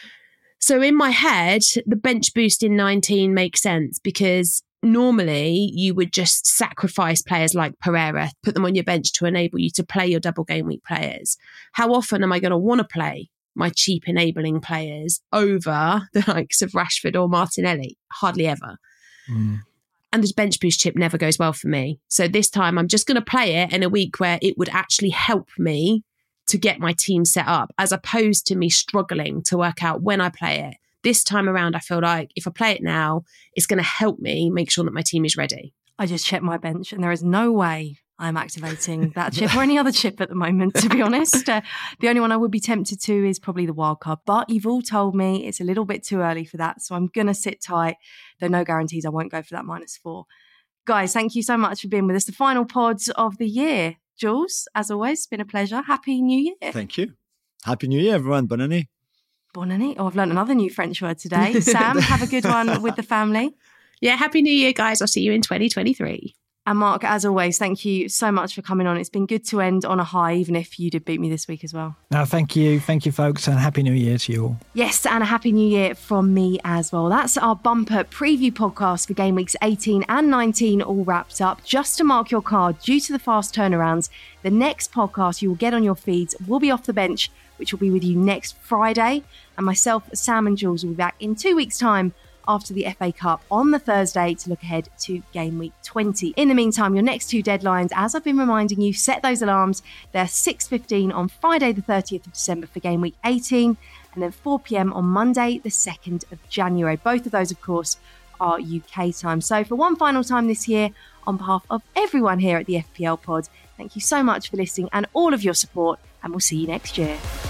So in my head, the bench boost in 19 makes sense, because normally you would just sacrifice players like Pereira, put them on your bench to enable you to play your double game week players. How often am I going to want to play my cheap enabling players over the likes of Rashford or Martinelli? Hardly ever. And the bench boost chip never goes well for me. So this time I'm just going to play it in a week where it would actually help me to get my team set up, as opposed to me struggling to work out when I play it. This time around, I feel like if I play it now, it's going to help me make sure that my team is ready. I just checked my bench and there is no way I'm activating that chip or any other chip at the moment, to be honest. The only one I would be tempted to is probably the wildcard. But you've all told me it's a little bit too early for that. So I'm going to sit tight. Though no guarantees I won't go for that -4. Guys, thank you so much for being with us. The final pods of the year. Jules, as always, it's been a pleasure. Happy New Year. Thank you. Happy New Year, everyone. Bonne année. Bonne année. Oh, I've learned another new French word today. Sam, have a good one with the family. Yeah, Happy New Year, guys. I'll see you in 2023. And Mark, as always, thank you so much for coming on. It's been good to end on a high, even if you did beat me this week as well. No, thank you. Thank you, folks, and Happy New Year to you all. Yes, and a Happy New Year from me as well. That's our bumper preview podcast for game weeks 18 and 19 all wrapped up. Just to mark your card, due to the fast turnarounds, the next podcast you will get on your feeds will be Off the Bench, which will be with you next Friday. And myself, Sam and Jules will be back in 2 weeks' time after the FA Cup on the Thursday to look ahead to game week 20. In the meantime, your next 2 deadlines, as I've been reminding you, set those alarms. They're 6:15 on Friday the 30th of December for game week 18, and then 4 p.m. on Monday the 2nd of January. Both of those, of course, are UK time. So for one final time this year, on behalf of everyone here at the FPL Pod, thank you so much for listening and all of your support, and we'll see you next year.